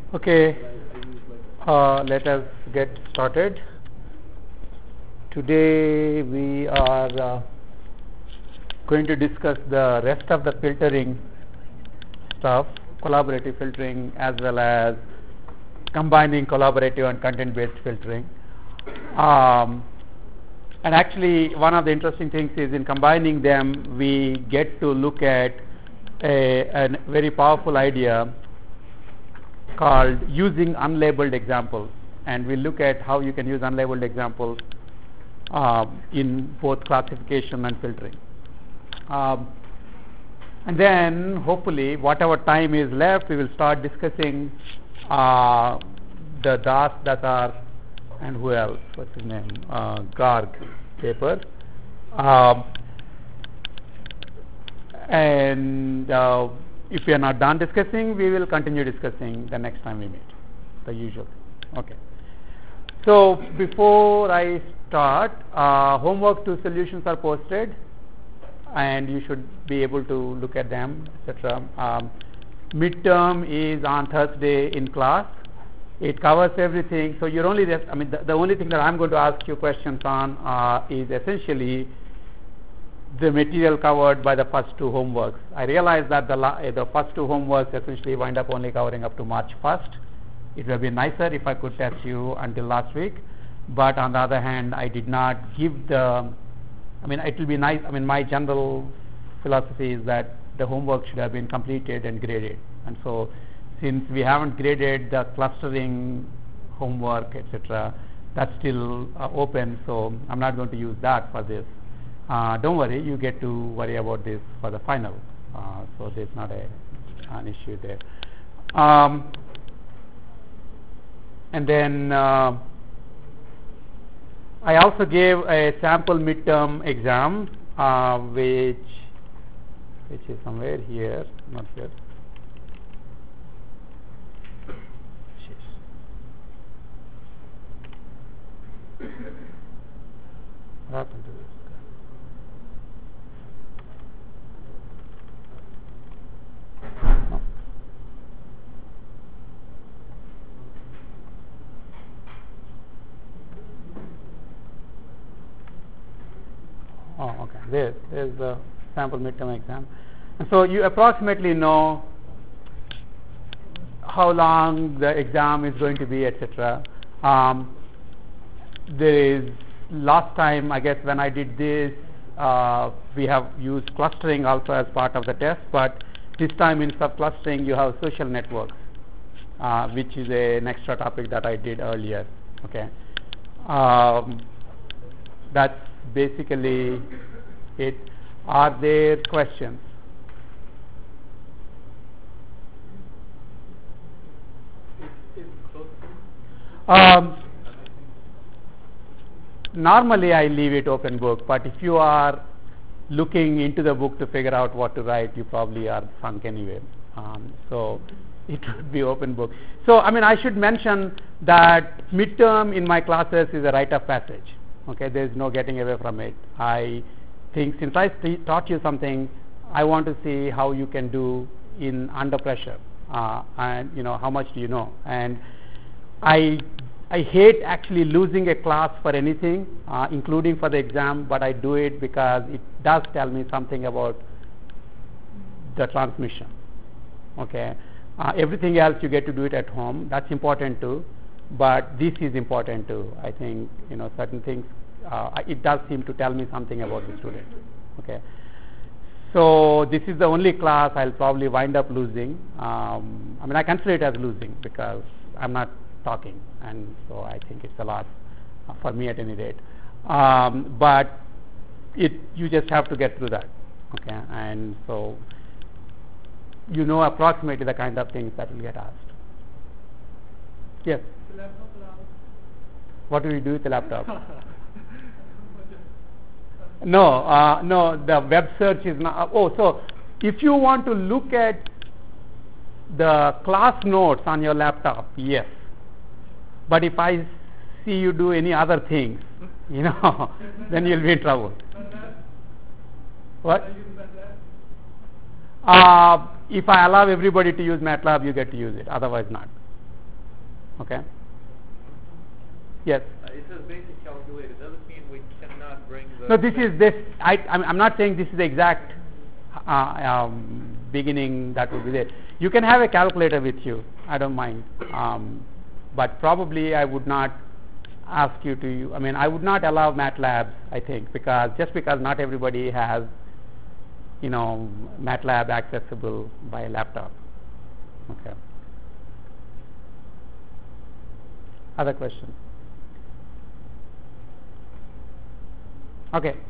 Okay, let us get started. Today we are going to discuss the rest of the filtering stuff, collaborative filtering as well as combining collaborative and content-based filtering. And actually, one of the interesting things is in combining them, we get to look at a very powerful idea called using unlabeled examples, and we'll look at how you can use unlabeled examples in both classification and filtering. And then hopefully whatever time is left, we will start discussing the Das, Datar, and who else, what's his name, Garg paper. And if we are not done discussing, we will continue discussing the next time we meet, the usual thing. Okay. So before I start, homework 2 solutions are posted, and you should be able to look at them, etc. Midterm is on Thursday in class. It covers everything. So you're only, the only thing that I'm going to ask you questions on is essentially the material covered by the first 2 homeworks. I realize that the first 2 homeworks essentially wind up only covering up to March 1st. It would have been nicer if I could test you until last week, but on the other hand, I did not give it will be nice. My general philosophy is that the homework should have been completed and graded, and so since we haven't graded the clustering homework, etc., that's still open, so I'm not going to use that for this. Don't worry, you get to worry about this for the final, so there's not an issue there. And then I also gave a sample midterm exam, which is somewhere here, not here. What happened to this? Oh, okay. There's the sample midterm exam. And so you approximately know how long the exam is going to be, etc. There is, last time, I guess, when I did this, we have used clustering also as part of the test, but this time in subclustering you have social networks, which is an extra topic that I did earlier. Okay. That's basically it. Are there questions? Normally I leave it open book, but if you are looking into the book to figure out what to write, you probably are sunk anyway. So it would be open book. So I should mention that midterm in my classes is a rite of passage. Okay, there is no getting away from it. I think since I taught you something, I want to see how you can do in under pressure, and how much do you know. And I hate actually losing a class for anything, including for the exam, but I do it because it does tell me something about the transmission. Okay, everything else you get to do it at home. That's important too. But this is important too. I think certain things. It does seem to tell me something about the student. Okay, so this is the only class I'll probably wind up losing. I consider it as losing because I'm not talking, and so I think it's a loss for me at any rate. But you just have to get through that. Okay, and so approximately the kind of things that will get asked. Yes. What do we do with the laptop? No, the web search is not. So if you want to look at the class notes on your laptop, yes. But if I see you do any other things, then you'll be in trouble. What? If I allow everybody to use MATLAB, you get to use it. Otherwise, not. Okay. Yes. It says basic calculator. Doesn't mean we cannot bring the. No, this is this. I'm not saying this is the exact beginning that would be there. You can have a calculator with you. I don't mind. But probably I would not ask you to. I mean, I would not allow MATLAB. I think because not everybody has, MATLAB accessible by a laptop. Okay. Other questions? Okay.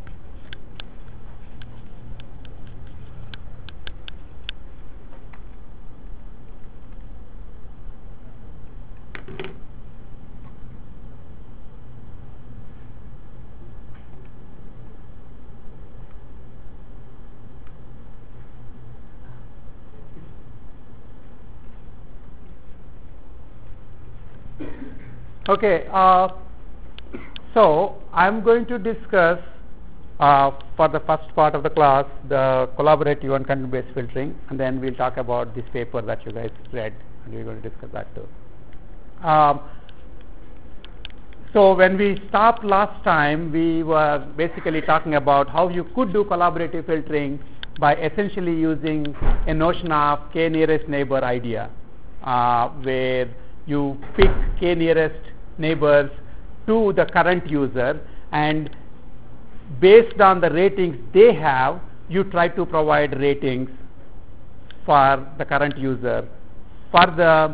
Okay, so I'm going to discuss for the first part of the class the collaborative and content-based filtering, and then we'll talk about this paper that you guys read, and we're going to discuss that too. So when we stopped last time, we were basically talking about how you could do collaborative filtering by essentially using a notion of k nearest neighbor idea, where you pick k nearest neighbors to the current user, and based on the ratings they have, you try to provide ratings for the current user for the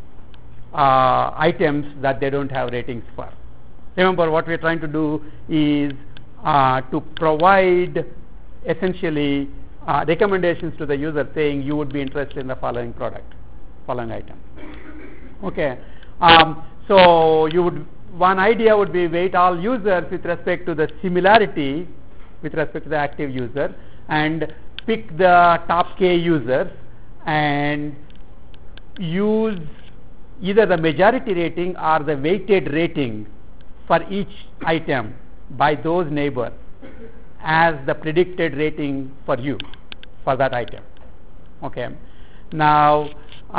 items that they don't have ratings for. Remember, what we're trying to do is to provide essentially recommendations to the user saying you would be interested in the following item. Okay. So one idea would be weight all users with respect to the similarity with respect to the active user, and pick the top k users and use either the majority rating or the weighted rating for each item by those neighbors as the predicted rating for you for that item. Okay. Now,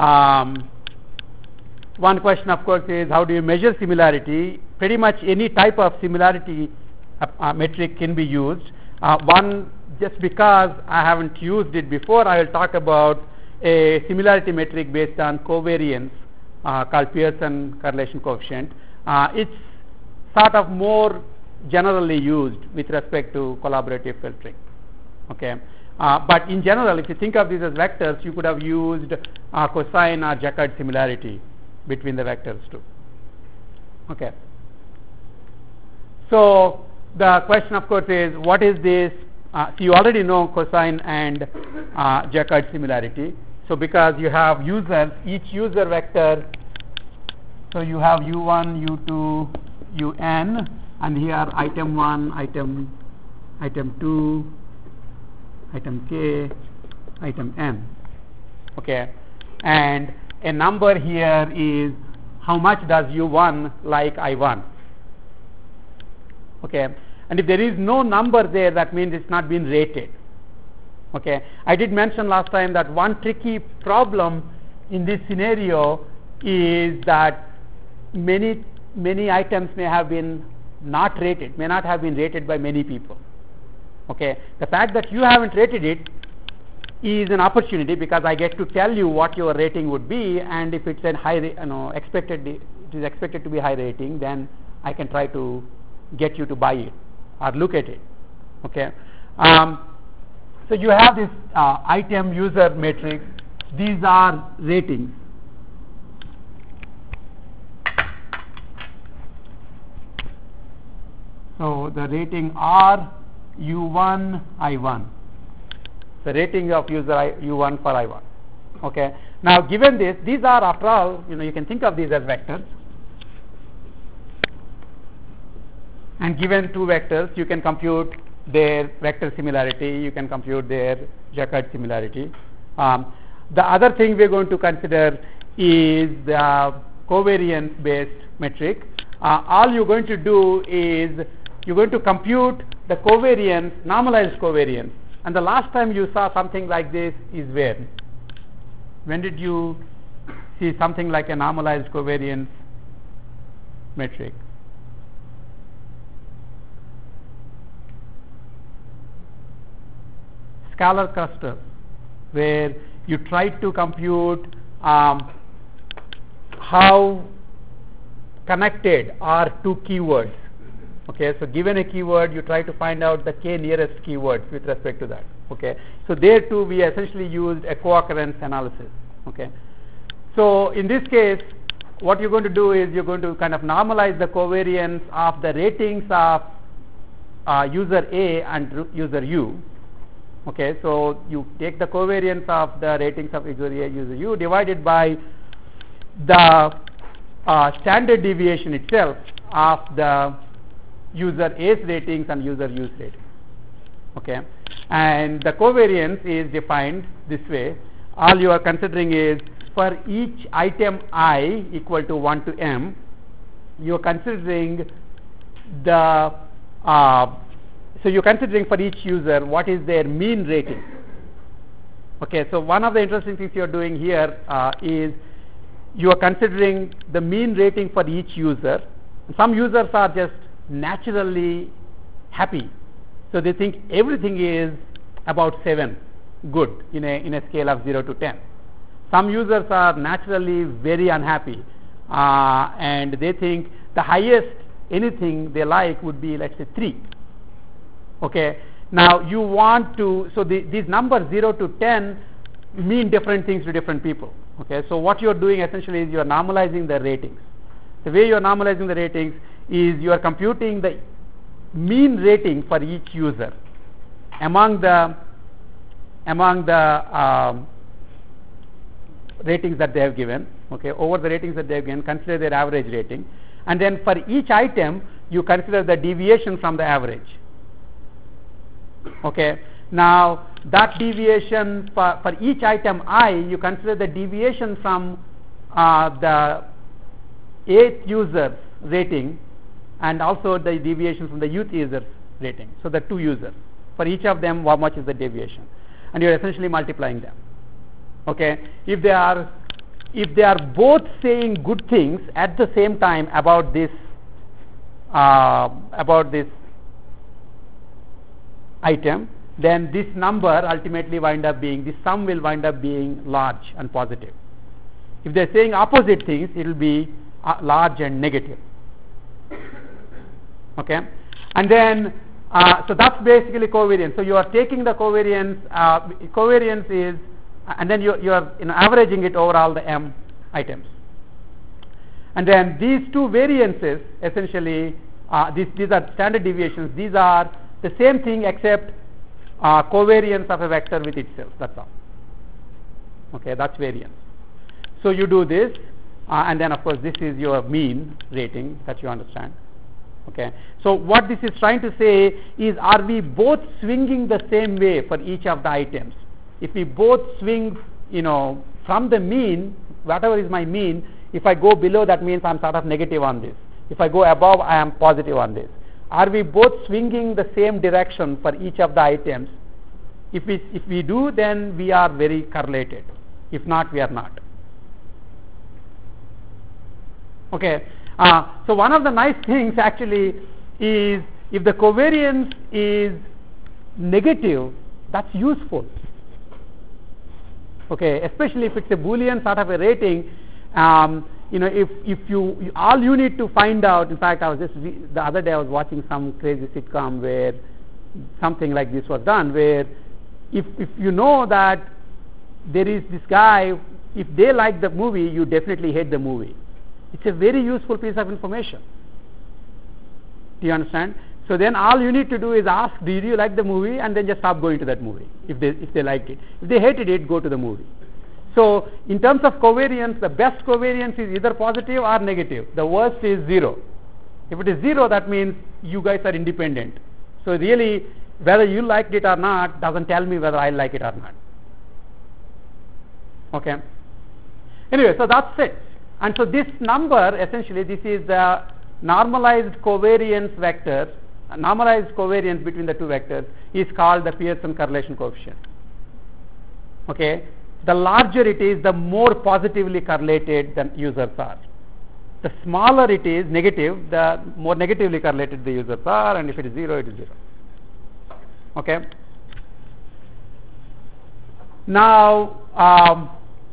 one question, of course, is how do you measure similarity? Pretty much any type of similarity metric can be used. One, just because I haven't used it before, I will talk about a similarity metric based on covariance called Pearson correlation coefficient. It's sort of more generally used with respect to collaborative filtering. Okay. But in general, if you think of these as vectors, you could have used cosine or Jaccard similarity between the vectors too. Okay. So the question, of course, is what is this? So you already know cosine and Jaccard similarity. So because you have users, each user vector, so you have u1, u2, un, and here item 1, item 2, item k, item n. Okay. And a number here is how much does u1 like I1. Okay. And if there is no number there, that means it's not been rated. Okay. I did mention last time that one tricky problem in this scenario is that many items may have been not rated, may not have been rated by many people. Okay. The fact that you haven't rated it is an opportunity, because I get to tell you what your rating would be, and if it's a high, it is expected to be high rating, then I can try to get you to buy it or look at it. Okay. So you have this item user matrix. These are ratings. So the rating are u1, I1. The rating of user u1 for I1. Okay. Now, given this, these are, after all, you can think of these as vectors. And given two vectors, you can compute their vector similarity, you can compute their Jaccard similarity. The other thing we're going to consider is the covariance based metric. All you're going to do is you're going to compute the covariance, normalized covariance. And the last time you saw something like this is where? When did you see something like a normalized covariance metric. Scalar cluster, where you try to compute how connected are two keywords. Okay, so given a keyword, you try to find out the k nearest keywords with respect to that. Okay, so there too we essentially used a co-occurrence analysis. Okay, so in this case, what you're going to do is you're going to kind of normalize the covariance of the ratings of user A and user U. Okay, so you take the covariance of the ratings of user A, user U divided by the standard deviation itself of the user A's ratings and user U's ratings. Okay, and the covariance is defined this way. All you are considering is for each item I equal to 1 to m, you are considering the so you're considering for each user what is their mean rating. Okay, so one of the interesting things you're doing here is you are considering the mean rating for each user. Some users are just naturally happy, so they think everything is about 7 good in a scale of 0 to 10. Some users are naturally very unhappy and they think the highest anything they like would be, let's say, 3. Okay, now you want to, so these numbers 0 to 10 mean different things to different people. Okay, so what you're doing essentially is you're normalizing the ratings. The way you're normalizing the ratings is you are computing the mean rating for each user among the ratings that they have given. Okay, over the ratings that they have given, consider their average rating, and then for each item you consider the deviation from the average. Okay, now that deviation for each item I, you consider the deviation from the 8th user's rating and also the deviation from the youth user's rating. So the 2 users, for each of them how much is the deviation, and you are essentially multiplying them. Okay, if they are both saying good things at the same time about this item, then this number ultimately wind up being, the sum will wind up being large and positive. If they are saying opposite things, it will be large and negative. Okay, and then so that's basically covariance. So you are taking the covariance. Covariance is, and then you are averaging it over all the m items. And then these two variances essentially these are standard deviations. These are the same thing except covariance of a vector with itself. That's all. Okay, that's variance. So you do this, and then of course this is your mean rating that you understand. Okay, so what this is trying to say is, are we both swinging the same way for each of the items? If we both swing, from the mean, whatever is my mean, if I go below, that means I'm sort of negative on this. If I go above, I am positive on this. Are we both swinging the same direction for each of the items? If we do, then we are very correlated. If not, we are not. Okay, so one of the nice things actually is, if the covariance is negative, that's useful. Okay, especially if it's a Boolean sort of a rating. If you all you need to find out. In fact, the other day I was watching some crazy sitcom where something like this was done, where if you know that there is this guy, if they like the movie, you definitely hate the movie. It's a very useful piece of information. Do you understand? So then all you need to do is ask, did you like the movie, and then just stop going to that movie if they liked it. If they hated it, go to the movie. So in terms of covariance, the best covariance is either positive or negative. The worst is 0. If it is 0, that means you guys are independent. So really, whether you liked it or not doesn't tell me whether I like it or not. Okay. Anyway, so that's it. And so this number, essentially, this is the normalized covariance vector. Normalized covariance between the two vectors is called the Pearson correlation coefficient. Okay, the larger it is, the more positively correlated the users are. The smaller it is, negative, the more negatively correlated the users are, and if it is 0, it is 0. Okay. Now,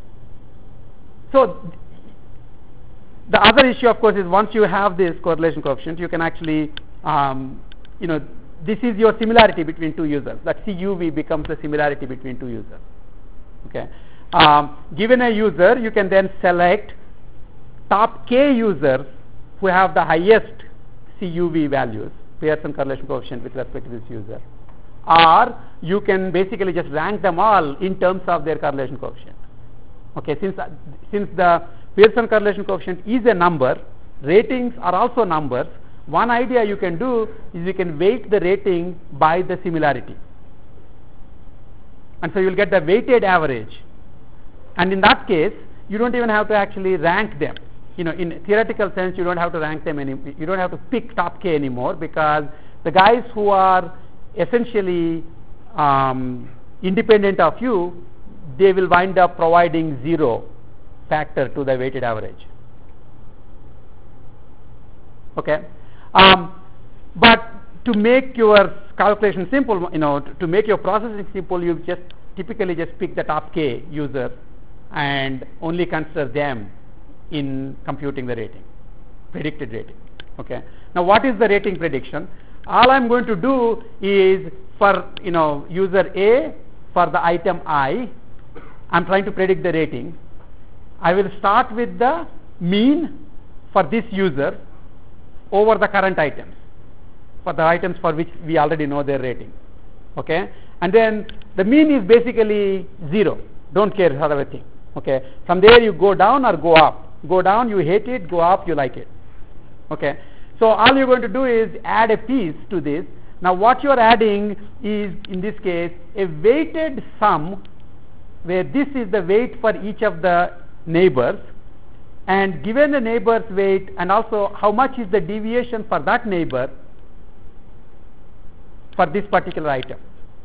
so the other issue, of course, is once you have this correlation coefficient, you can actually, this is your similarity between two users. That CUV becomes the similarity between two users. Okay. Given a user, you can then select top k users who have the highest CUV values, Pearson correlation coefficient with respect to this user. Or you can basically just rank them all in terms of their correlation coefficient. Okay, since the Pearson correlation coefficient is a number, ratings are also numbers. One idea you can do is you can weight the rating by the similarity. And so you will get the weighted average. And in that case, you don't even have to actually rank them. In theoretical sense, you don't have to rank them you don't have to pick top k anymore, because the guys who are essentially independent of you, they will wind up providing 0 factor to the weighted average. Okay. But to make your calculation simple, to make your processing simple, you just typically just pick the top k user and only consider them in computing the rating, predicted rating. Okay. Now, what is the rating prediction? All I'm going to do is for user A, for the item I, I'm trying to predict the rating. I will start with the mean for this user over the current items, for the items for which we already know their rating. Okay. And then the mean is basically 0. Don't care for everything. Okay. From there you go down or go up. Go down, you hate it. Go up, you like it. Okay. So all you're going to do is add a piece to this. Now what you are adding is, in this case, a weighted sum, where this is the weight for each of the neighbors, and given the neighbor's weight and also how much is the deviation for that neighbor for this particular item.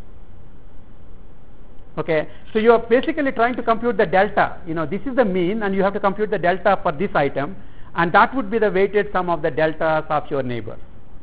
Okay. So you are basically trying to compute the delta. This is the mean, and you have to compute the delta for this item, and that would be the weighted sum of the deltas of your neighbor.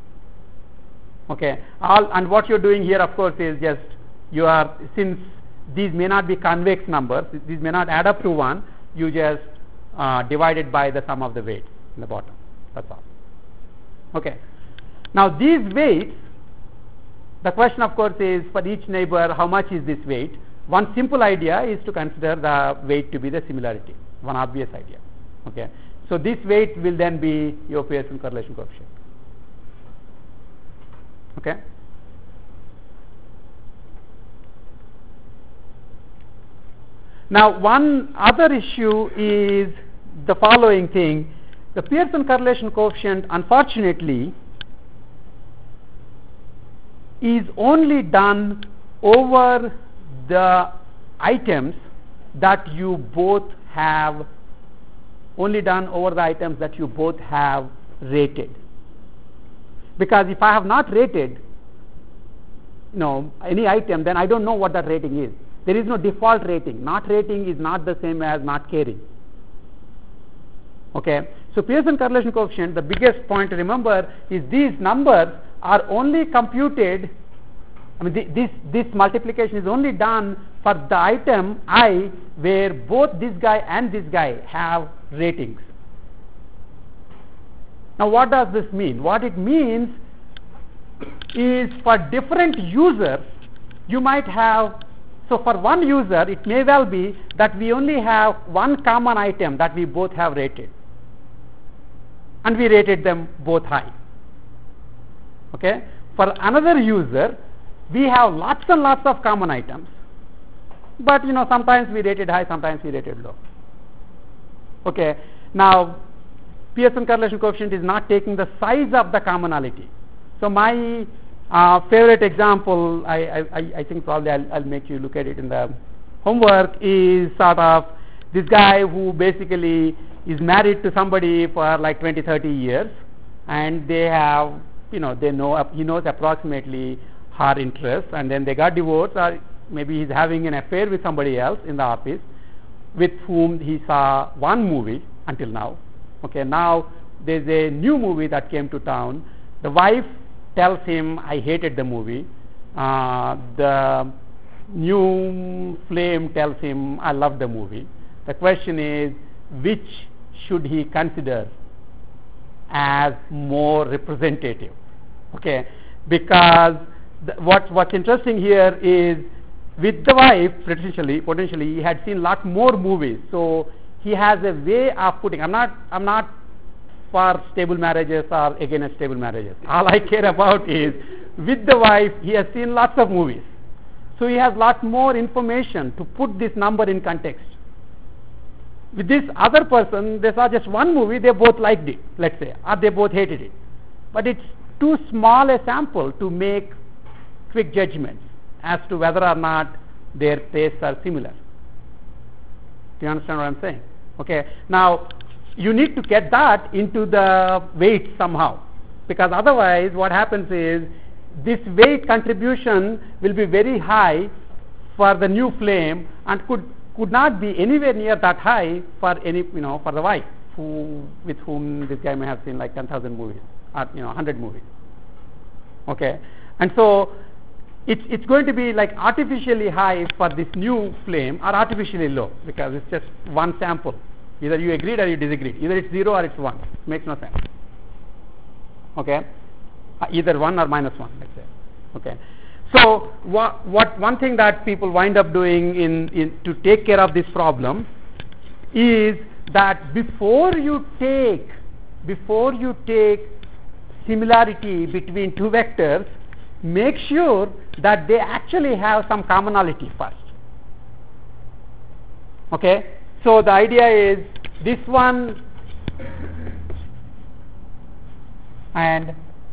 Okay. And what you're doing here, of course, is just since these may not be convex numbers, these may not add up to 1, you just divide it by the sum of the weights in the bottom. That's all. Okay. Now these weights, the question, of course, is for each neighbor, how much is this weight? One simple idea is to consider the weight to be the similarity, one obvious idea. Okay. So this weight will then be your Pearson correlation coefficient. Okay. Now one other issue is the following thing. The Pearson correlation coefficient, unfortunately, is only done over the items that you both have rated. Because if I have not rated any item, then I don't know what that rating is. There is no default rating. Not rating is not the same as not caring. Okay. So Pearson correlation coefficient, the biggest point to remember is these numbers are only computed, this multiplication is only done for the item I, where both this guy and this guy have ratings. Now what does this mean? What it means is, for different users, you might have, so for one user it may well be that we only have one common item that we both have rated, and we rated them both high. Okay. For another user, we have lots and lots of common items, but sometimes we rated high, sometimes we rated low. Okay. Now Pearson correlation coefficient is not taking the size of the commonality. So my favorite example, I think probably I'll make you look at it in the homework, is sort of this guy who basically is married to somebody for like 20-30 years, and they have, he knows approximately her interests, and then they got divorced, or maybe he's having an affair with somebody else in the office with whom he saw one movie until now. Okay, now there's a new movie that came to town. The wife tells him, I hated the movie. The new flame tells him, I love the movie. The question is, which should he consider as more representative? Okay, because what's interesting here is, with the wife, potentially he had seen a lot more movies, so he has a way of putting. I'm not for stable marriages or against stable marriages. All I care about is, with the wife, he has seen lots of movies, so he has lot more information to put this number in context. With this other person, they saw just one movie, they both liked it, let's say, or they both hated it, but it's too small a sample to make quick judgments as to whether or not their tastes are similar. Do you understand what I'm saying? Okay, now you need to get that into the weight somehow, because otherwise what happens is, this weight contribution will be very high for the new flame and could not be anywhere near that high for for the wife with whom this guy may have seen like 10,000 movies or 100 movies. Okay, and so it's going to be like artificially high for this new flame or artificially low, because it's just one sample. Either you agreed or you disagreed. Either it's 0 or it's 1. It makes no sense. Okay, either 1 or -1, let's say. Okay, so what one thing that people wind up doing in to take care of this problem is that before you take similarity between two vectors, make sure that they actually have some commonality first. Okay, so the idea is this one and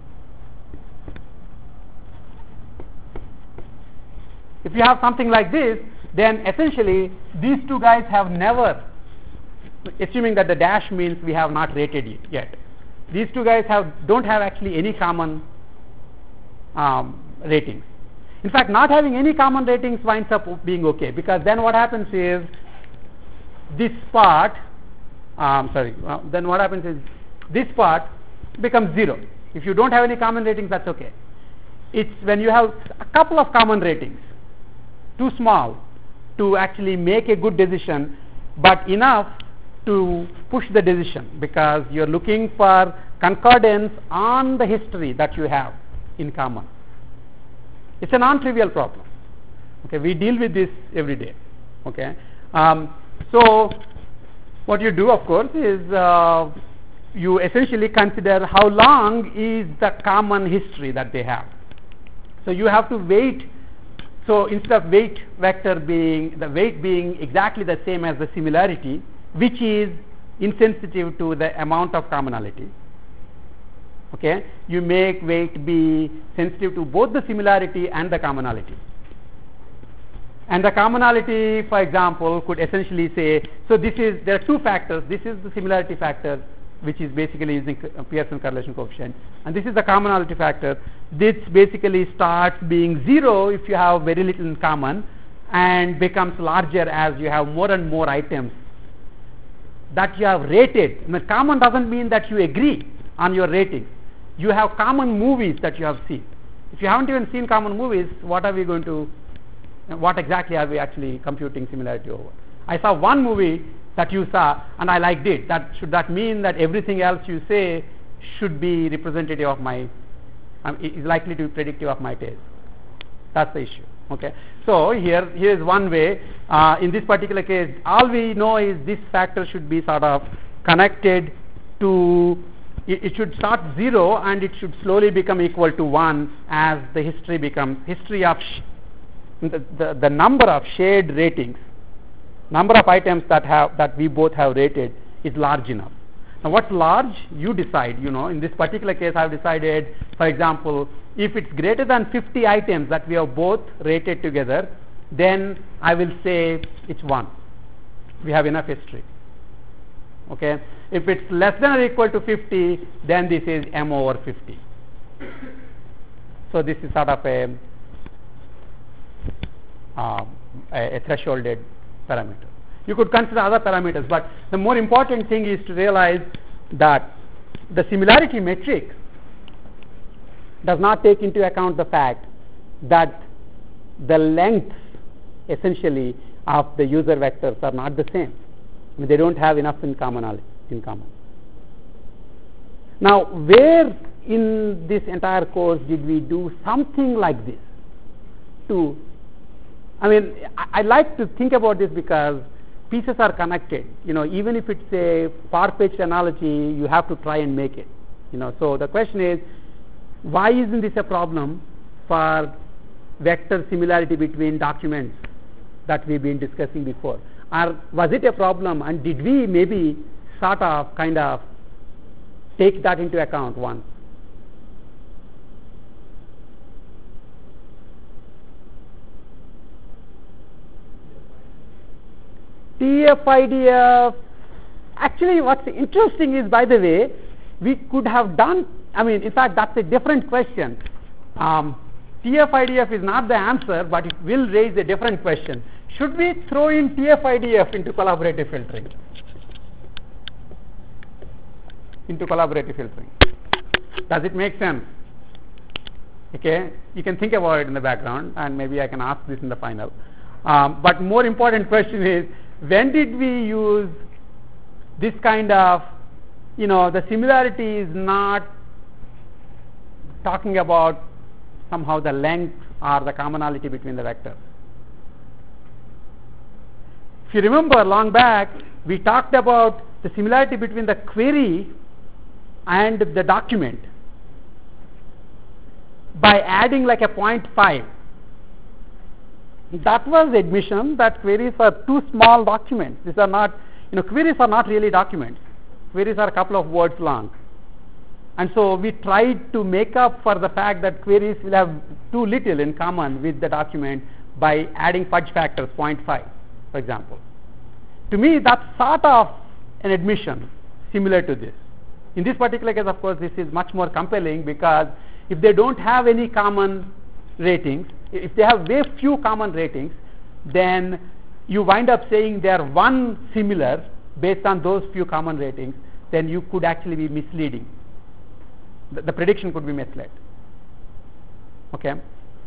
if you have something like this, then essentially these two guys have never, assuming that the dash means we have not rated it yet, these two guys don't have actually any common ratings. In fact, not having any common ratings winds up being okay, because then what happens is this part then what happens is this part becomes 0. If you don't have any common ratings, that's okay. It's when you have a couple of common ratings, too small to actually make a good decision, but enough to push the decision, because you're looking for concordance on the history that you have in common. It's a non-trivial problem. Okay, we deal with this every day. Okay, so what you do, of course, is you essentially consider how long is the common history that they have. So you have to weight. So instead of weight vector being the weight being exactly the same as the similarity, which is insensitive to the amount of commonality, okay, you make weight be sensitive to both the similarity and the commonality. And the commonality, for example, could essentially say, so there are two factors. This is the similarity factor, which is basically using Pearson correlation coefficient, and this is the commonality factor. This basically starts being 0 if you have very little in common, and becomes larger as you have more and more items that you have rated. I mean, common doesn't mean that you agree on your rating. You have common movies that you have seen. If you haven't even seen common movies, what exactly are we actually computing similarity over? I saw one movie that you saw and I liked it. Should that mean that everything else you say should be representative of my, is likely to be predictive of my taste? That's the issue. Okay, so here is one way. In this particular case, all we know is this factor should be sort of connected to, it should start 0 and it should slowly become equal to 1 as the history becomes the number of shared ratings, number of items that we both have rated is large enough. Now what's large? You decide. In this particular case, I've decided, for example, if it's greater than 50 items that we have both rated together, then I will say it's 1. We have enough history. Okay. If it's less than or equal to 50, then this is m over 50. So this is sort of a a thresholded parameter. You could consider other parameters, but the more important thing is to realize that the similarity matrix does not take into account the fact that the lengths essentially of the user vectors are not the same. I mean, they don't have enough in common. Now, where in this entire course did we do something like this? I like to think about this because pieces are connected. Even if it's a far-fetched analogy, you have to try and make it. So the question is, why isn't this a problem for vector similarity between documents that we've been discussing before? Or was it a problem, and did we maybe kind of take that into account once? TF-IDF, actually what's interesting is, by the way, we could have done, in fact that's a different question. TF-IDF is not the answer, but it will raise a different question. Should we throw in TF-IDF into collaborative filtering? Does it make sense? Okay, you can think about it in the background, and maybe I can ask this in the final. But more important question is, when did we use this kind of, the similarity is not talking about somehow the length or the commonality between the vectors. If you remember long back, we talked about the similarity between the query and the document by adding like a 0.5. That was the admission that queries are too small documents. These are not, queries are not really documents. Queries are a couple of words long. And so we tried to make up for the fact that queries will have too little in common with the document by adding fudge factors, 0.5, for example. To me, that's sort of an admission similar to this. In this particular case, of course, this is much more compelling, because if they don't have any common ratings, if they have very few common ratings, then you wind up saying they are one similar based on those few common ratings, then you could actually be misleading. The prediction could be misled. Okay.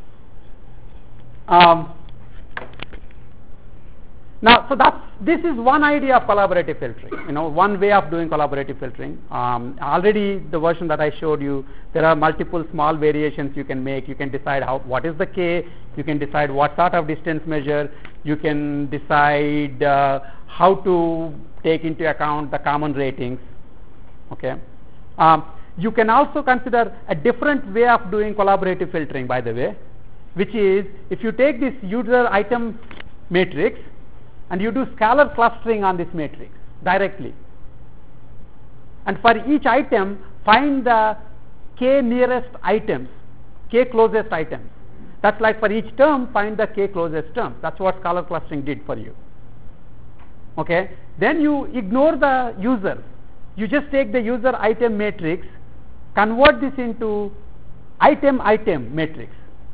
Now, so this is one idea of collaborative filtering. One way of doing collaborative filtering. Already the version that I showed you, there are multiple small variations you can make. You can decide what is the k. You can decide what sort of distance measure. You can decide how to take into account the common ratings. Okay. You can also consider a different way of doing collaborative filtering, by the way, which is if you take this user item matrix and you do scalar clustering on this matrix directly, and for each item find the k nearest items, k closest items. That's like for each term find the k closest terms. That's what scalar clustering did for you. Okay. Then you ignore the users. You just take the user item matrix, convert this into item matrix.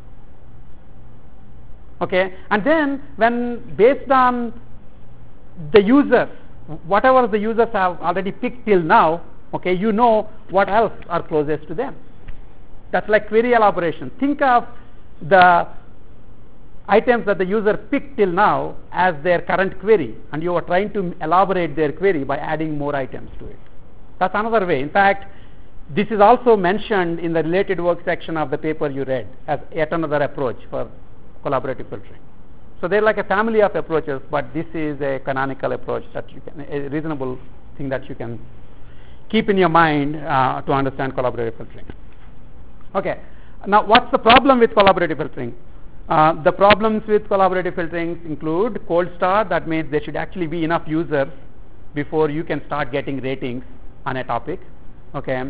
Okay, and then when based on the users, whatever the users have already picked till now, okay, you know what else are closest to them. That's like query elaboration. Think of the items that the user picked till now as their current query, and you are trying to elaborate their query by adding more items to it. That's another way. In fact, this is also mentioned in the related work section of the paper you read as yet another approach for collaborative filtering. So they're like a family of approaches, but this is a canonical approach that you can, a reasonable thing that you can keep in your mind to understand collaborative filtering. Okay, now what's the problem with collaborative filtering? The problems with collaborative filtering include cold start. That means there should actually be enough users before you can start getting ratings on a topic. Okay.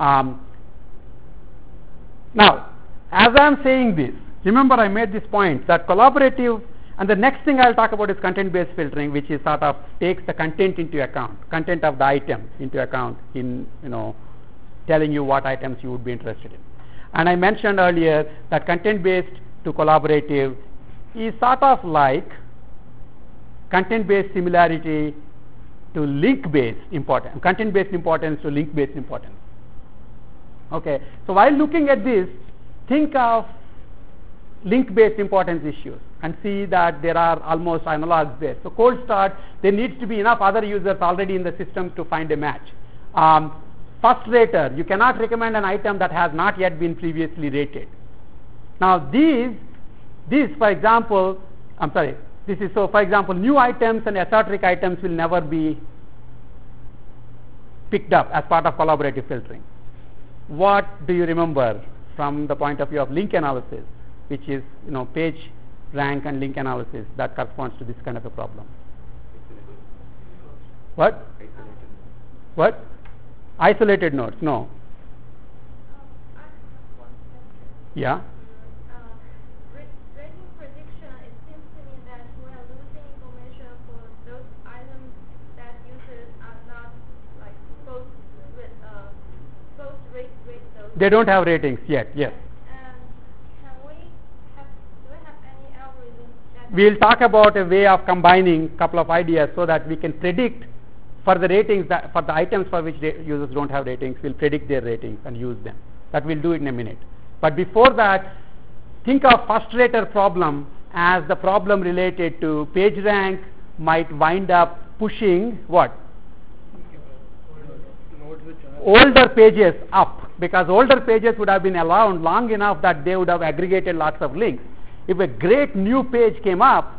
Now, as I am saying this, remember I made this point that collaborative, and the next thing I'll talk about is content-based filtering, which is sort of takes the content into account, content of the item into account in telling you what items you would be interested in. And I mentioned earlier that content-based to collaborative is sort of like content-based similarity to link-based importance, content-based importance to link-based importance. Okay, so while looking at this, think of link-based importance issues and see that there are almost analogs there. So cold start, there needs to be enough other users already in the system to find a match. First rater, you cannot recommend an item that has not yet been previously rated. Now these for example, for example, new items and esoteric items will never be picked up as part of collaborative filtering. What do you remember from the point of view of link analysis, which is page rank and link analysis that corresponds to this kind of a problem? What? What? Isolated nodes? No. Yeah. Rating prediction, it seems to me that we are losing information for those items that users are not supposed to rate those. They don't have ratings yet. Yes. Do we have any algorithm that We'll talk about a way of combining a couple of ideas so that we can predict for the ratings for the items for which users don't have ratings, we'll predict their ratings and use them. That we'll do it in a minute. But before that, think of first rater problem as the problem related to page rank might wind up pushing what? Older pages up, because older pages would have been around long enough that they would have aggregated lots of links. If a great new page came up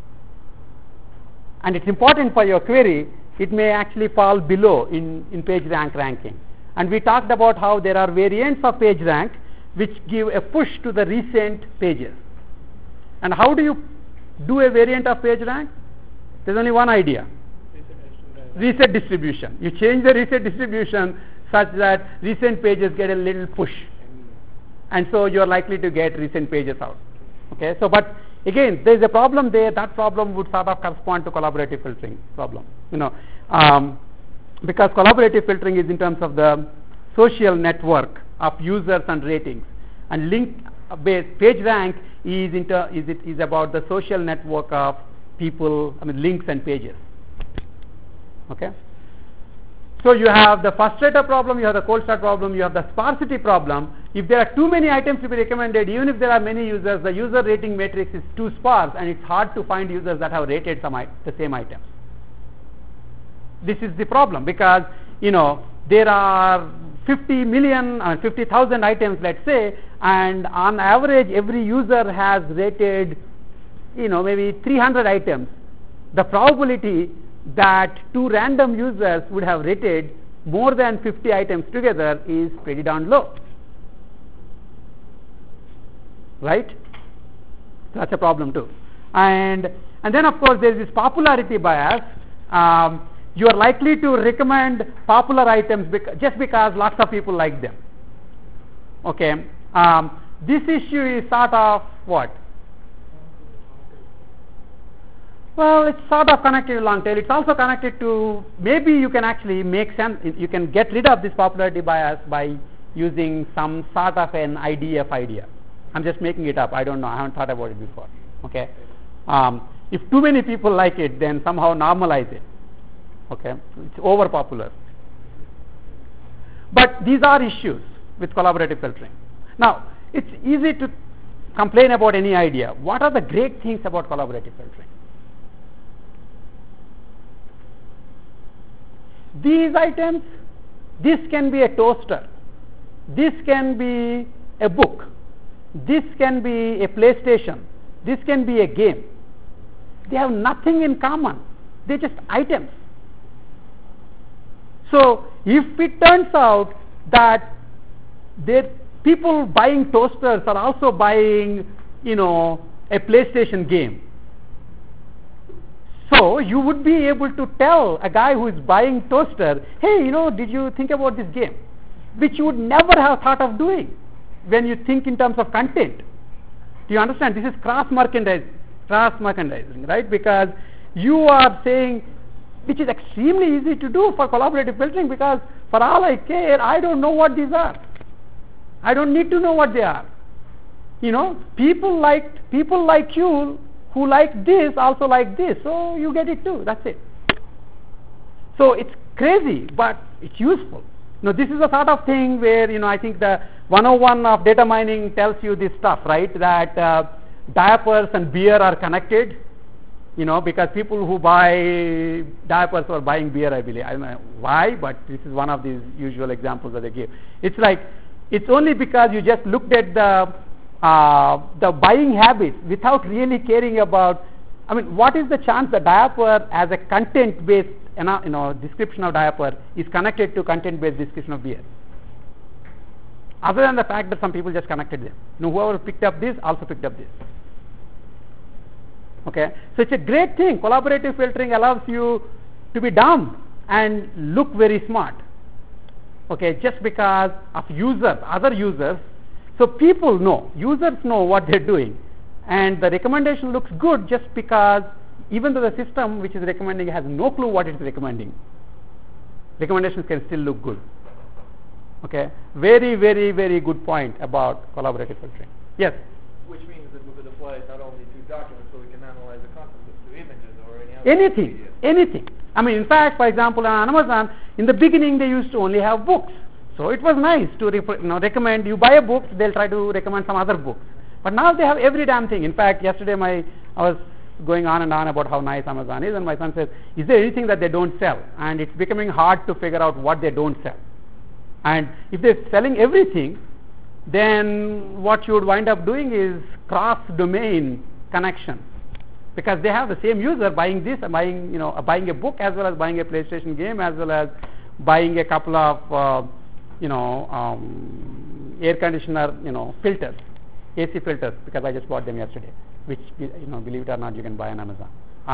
and it's important for your query, it may actually fall below in page rank ranking. And we talked about how there are variants of page rank which give a push to the recent pages. And how do you do a variant of page rank? There's only one idea. Reset distribution. You change the reset distribution such that recent pages get a little push. And so you are likely to get recent pages out. Okay, so but again, there is a problem there. That problem would sort of correspond to collaborative filtering problem. Because collaborative filtering is in terms of the social network of users and ratings, and link-based page rank is about the social network of people. Links and pages. Okay. So you have the first rater problem, you have the cold start problem, you have the sparsity problem. If there are too many items to be recommended, even if there are many users, the user rating matrix is too sparse and it's hard to find users that have rated the same items. This is the problem because, there are 50,000 items, let's say, and on average every user has rated, maybe 300 items. The probability that two random users would have rated more than 50 items together is pretty darn low. Right? That's a problem too. And then of course there is this popularity bias. You are likely to recommend popular items just because lots of people like them. Okay. This issue is sort of what? Well, it's sort of connected to long tail. It's also connected to, maybe you can actually make sense, you can get rid of this popularity bias by using some sort of an IDF idea. I'm just making it up. I don't know. I haven't thought about it before. Okay. If too many people like it, then somehow normalize it. Okay. It's over popular. But these are issues with collaborative filtering. Now, it's easy to complain about any idea. What are the great things about collaborative filtering? These items, this can be a toaster, this can be a book, this can be a PlayStation, this can be a game. They have nothing in common. They're just items. So if it turns out that people buying toasters are also buying, a PlayStation game, so you would be able to tell a guy who is buying toaster, hey, did you think about this game? Which you would never have thought of doing when you think in terms of content. Do you understand? This is cross-merchandising, right? Because you are saying, which is extremely easy to do for collaborative filtering, because for all I care, I don't know what these are. I don't need to know what they are. People like you who like this also like this, so you get it too. That's it. So it's crazy, but it's useful. This is the sort of thing where, I think the 101 of data mining tells you this stuff, right? That diapers and beer are connected, because people who buy diapers are buying beer, I believe. I don't know why, but this is one of these usual examples that they give. It's like, it's only because you just looked at the buying habits without really caring about, what is the chance that diaper as a content-based description of diaper is connected to content-based description of beer? Other than the fact that some people just connected them. Whoever picked up this also picked up this. Okay, so it's a great thing. Collaborative filtering allows you to be dumb and look very smart. Okay, just because of other users. So people know, users know what they're doing, and the recommendation looks good just because even though the system which is recommending has no clue what it's recommending, recommendations can still look good. Okay, very, very, very good point about collaborative filtering. Yes? Which means that we could apply it not only to documents, but we can analyze the content, but to images or any other media. Anything. In fact, for example, on Amazon, in the beginning they used to only have books. So it was nice to recommend, you buy a book, they'll try to recommend some other books. But now they have every damn thing. In fact, yesterday I was going on and on about how nice Amazon is, and my son says, is there anything that they don't sell? And it's becoming hard to figure out what they don't sell. And if they're selling everything, then what you would wind up doing is cross-domain connection, because they have the same user buying this and buying a book as well as buying a PlayStation game as well as buying a couple of air conditioner filters, AC filters, because I just bought them yesterday, which believe it or not you can buy on Amazon.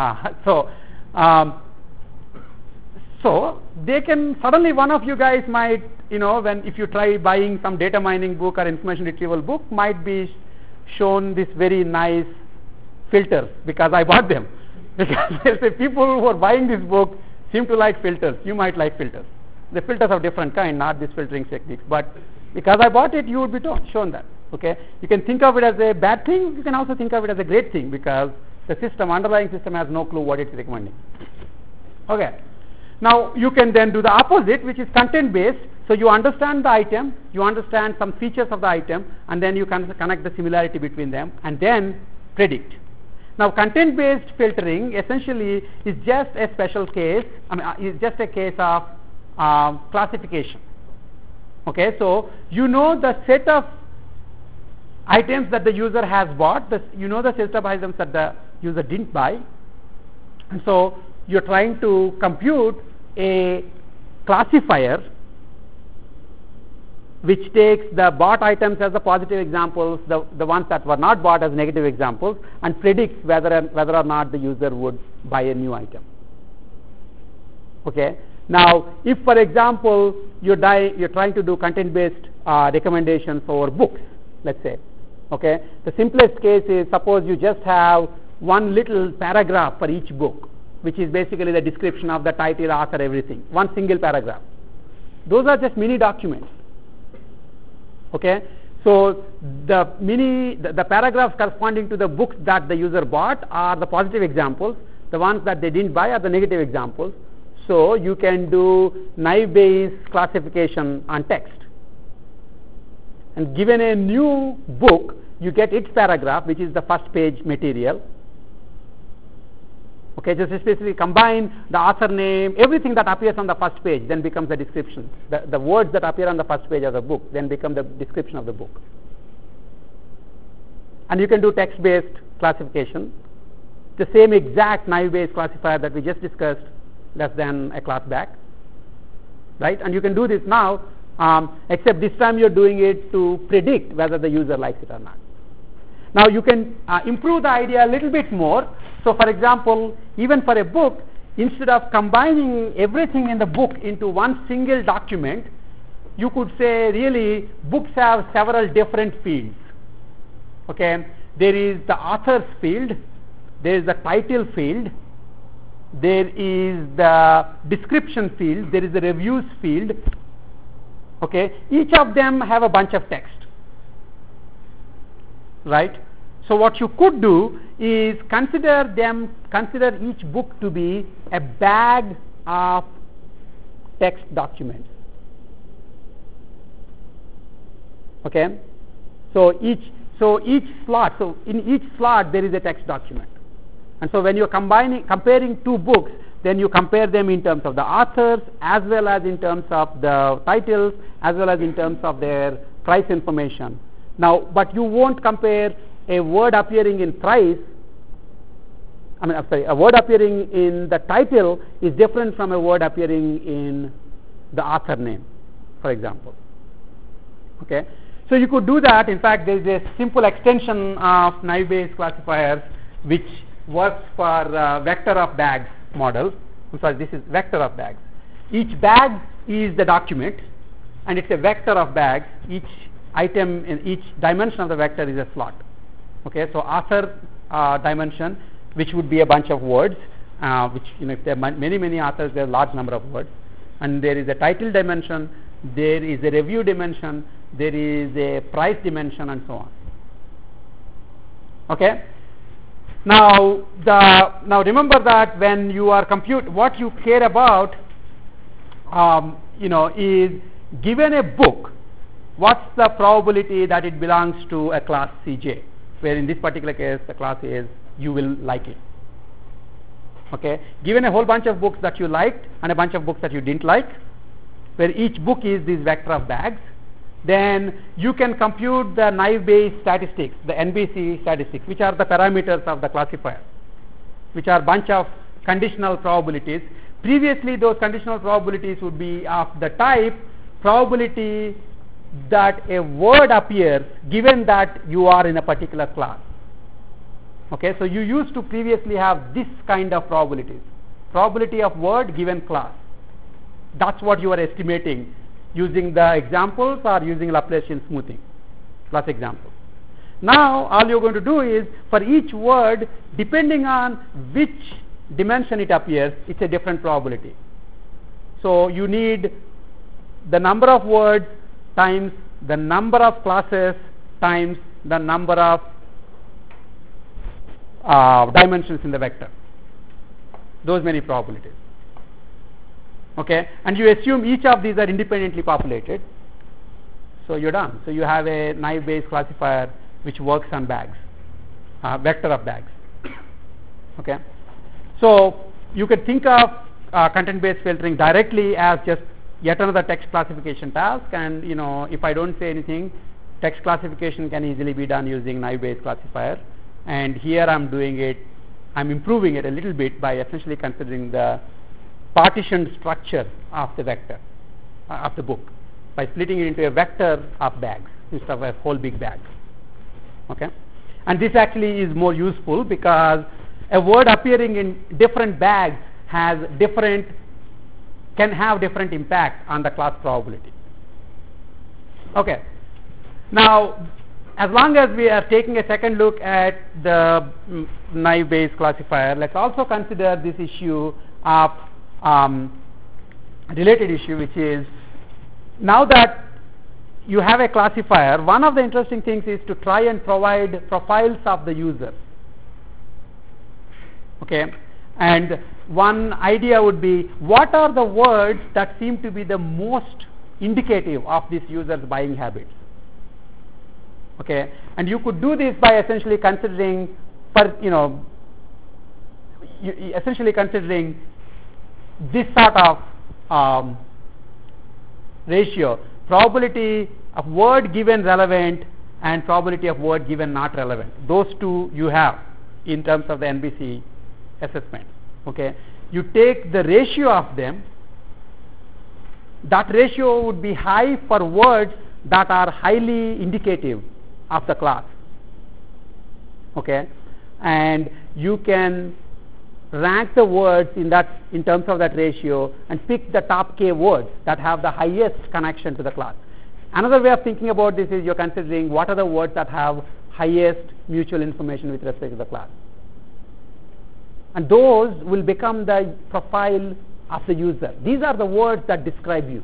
So they can suddenly, one of you guys might, if you try buying some data mining book or information retrieval book, might be shown this very nice filters because I bought them. Because the people who are buying this book seem to like filters. You might like filters. The filters of different kind, not these filtering techniques. But because I bought it, you would be shown that. Okay, you can think of it as a bad thing. You can also think of it as a great thing because the underlying system has no clue what it's recommending. Okay. Now you can then do the opposite, which is content based. So you understand the item, you understand some features of the item, and then you can connect the similarity between them and then predict. Now content based filtering essentially is just a special case, is just a case of classification. Okay, so the set of items that the user has bought, the set of items that the user didn't buy, and so you're trying to compute a classifier which takes the bought items as the positive examples, the ones that were not bought as negative examples, and predicts whether or not the user would buy a new item. Okay. Now, if for example you're trying to do content-based recommendations for books, let's say, okay, the simplest case is suppose you just have one little paragraph for each book, which is basically the description of the title, author, everything. One single paragraph. Those are just mini documents. Okay, so the paragraphs corresponding to the books that the user bought are the positive examples. The ones that they didn't buy are the negative examples. So you can do naive Bayes classification on text. And given a new book, you get its paragraph, which is the first page material. Okay, just basically combine the author name, everything that appears on the first page then becomes the description. The words that appear on the first page of the book then become the description of the book. And you can do text-based classification, the same exact naive Bayes classifier that we just discussed less than a class back, right? And you can do this now, except this time you're doing it to predict whether the user likes it or not. Now you can improve the idea a little bit more. So for example, even for a book, instead of combining everything in the book into one single document, you could say really books have several different fields. Okay, there is the author's field, there is the title field, there is the description field, there is the reviews field. Okay, each of them have a bunch of text, right? So what you could do is consider each book to be a bag of text documents. Okay, so in each slot there is a text document, and so when you're comparing two books, then you compare them in terms of the authors as well as in terms of the titles as well as in terms of their price information. Now, but you won't compare a word appearing in price. A word appearing in the title is different from a word appearing in the author name, for example. Okay, so you could do that. In fact, there is a simple extension of naive Bayes classifiers which works for vector of bags model. I'm sorry, this is vector of bags. Each bag is the document, and it's a vector of bags. Each item in each dimension of the vector is a slot. Okay, so author dimension, which would be a bunch of words, which if there are many authors, there are a large number of words, and there is a title dimension, there is a review dimension, there is a price dimension, and so on. Okay. Now remember that when you are what you care about, is given a book, what's the probability that it belongs to a class Cj, where in this particular case the class is you will like it. Okay, given a whole bunch of books that you liked and a bunch of books that you didn't like, where each book is this vector of bags, then you can compute the naive Bayes statistics, the NBC statistics, which are the parameters of the classifier, which are bunch of conditional probabilities. Previously, those conditional probabilities would be of the type probability that a word appears given that you are in a particular class. Okay, so you used to previously have this kind of probabilities, probability of word given class. That's what you are estimating using the examples or using Laplacian smoothing plus examples. Now all you're going to do is for each word, depending on which dimension it appears, it's a different probability. So you need the number of words times the number of classes times the number of dimensions in the vector, those many probabilities. Okay, and you assume each of these are independently populated, so you're done. So you have a naive Bayes classifier which works on bags, vector of bags. Okay, so you could think of content-based filtering directly as just yet another text classification task, and if I don't say anything, text classification can easily be done using naive Bayes classifier. And here I'm improving it a little bit by essentially considering the partitioned structure of the vector of the book by splitting it into a vector of bags instead of a whole big bag. Okay, and this actually is more useful because a word appearing in different bags can have different impact on the class probability. Okay, now as long as we are taking a second look at the naive Bayes classifier, let's also consider this issue of related issue, which is now that you have a classifier, one of the interesting things is to try and provide profiles of the user. Okay, and one idea would be what are the words that seem to be the most indicative of this user's buying habits. Okay, and you could do this by essentially considering this sort of ratio, probability of word given relevant and probability of word given not relevant. Those two you have in terms of the NBC assessment. Okay, you take the ratio of them. That ratio would be high for words that are highly indicative of the class. Okay, and you can rank the words in terms of that ratio and pick the top k words that have the highest connection to the class. Another way of thinking about this is you're considering what are the words that have highest mutual information with respect to the class, and those will become the profile of the user. These are the words that describe you.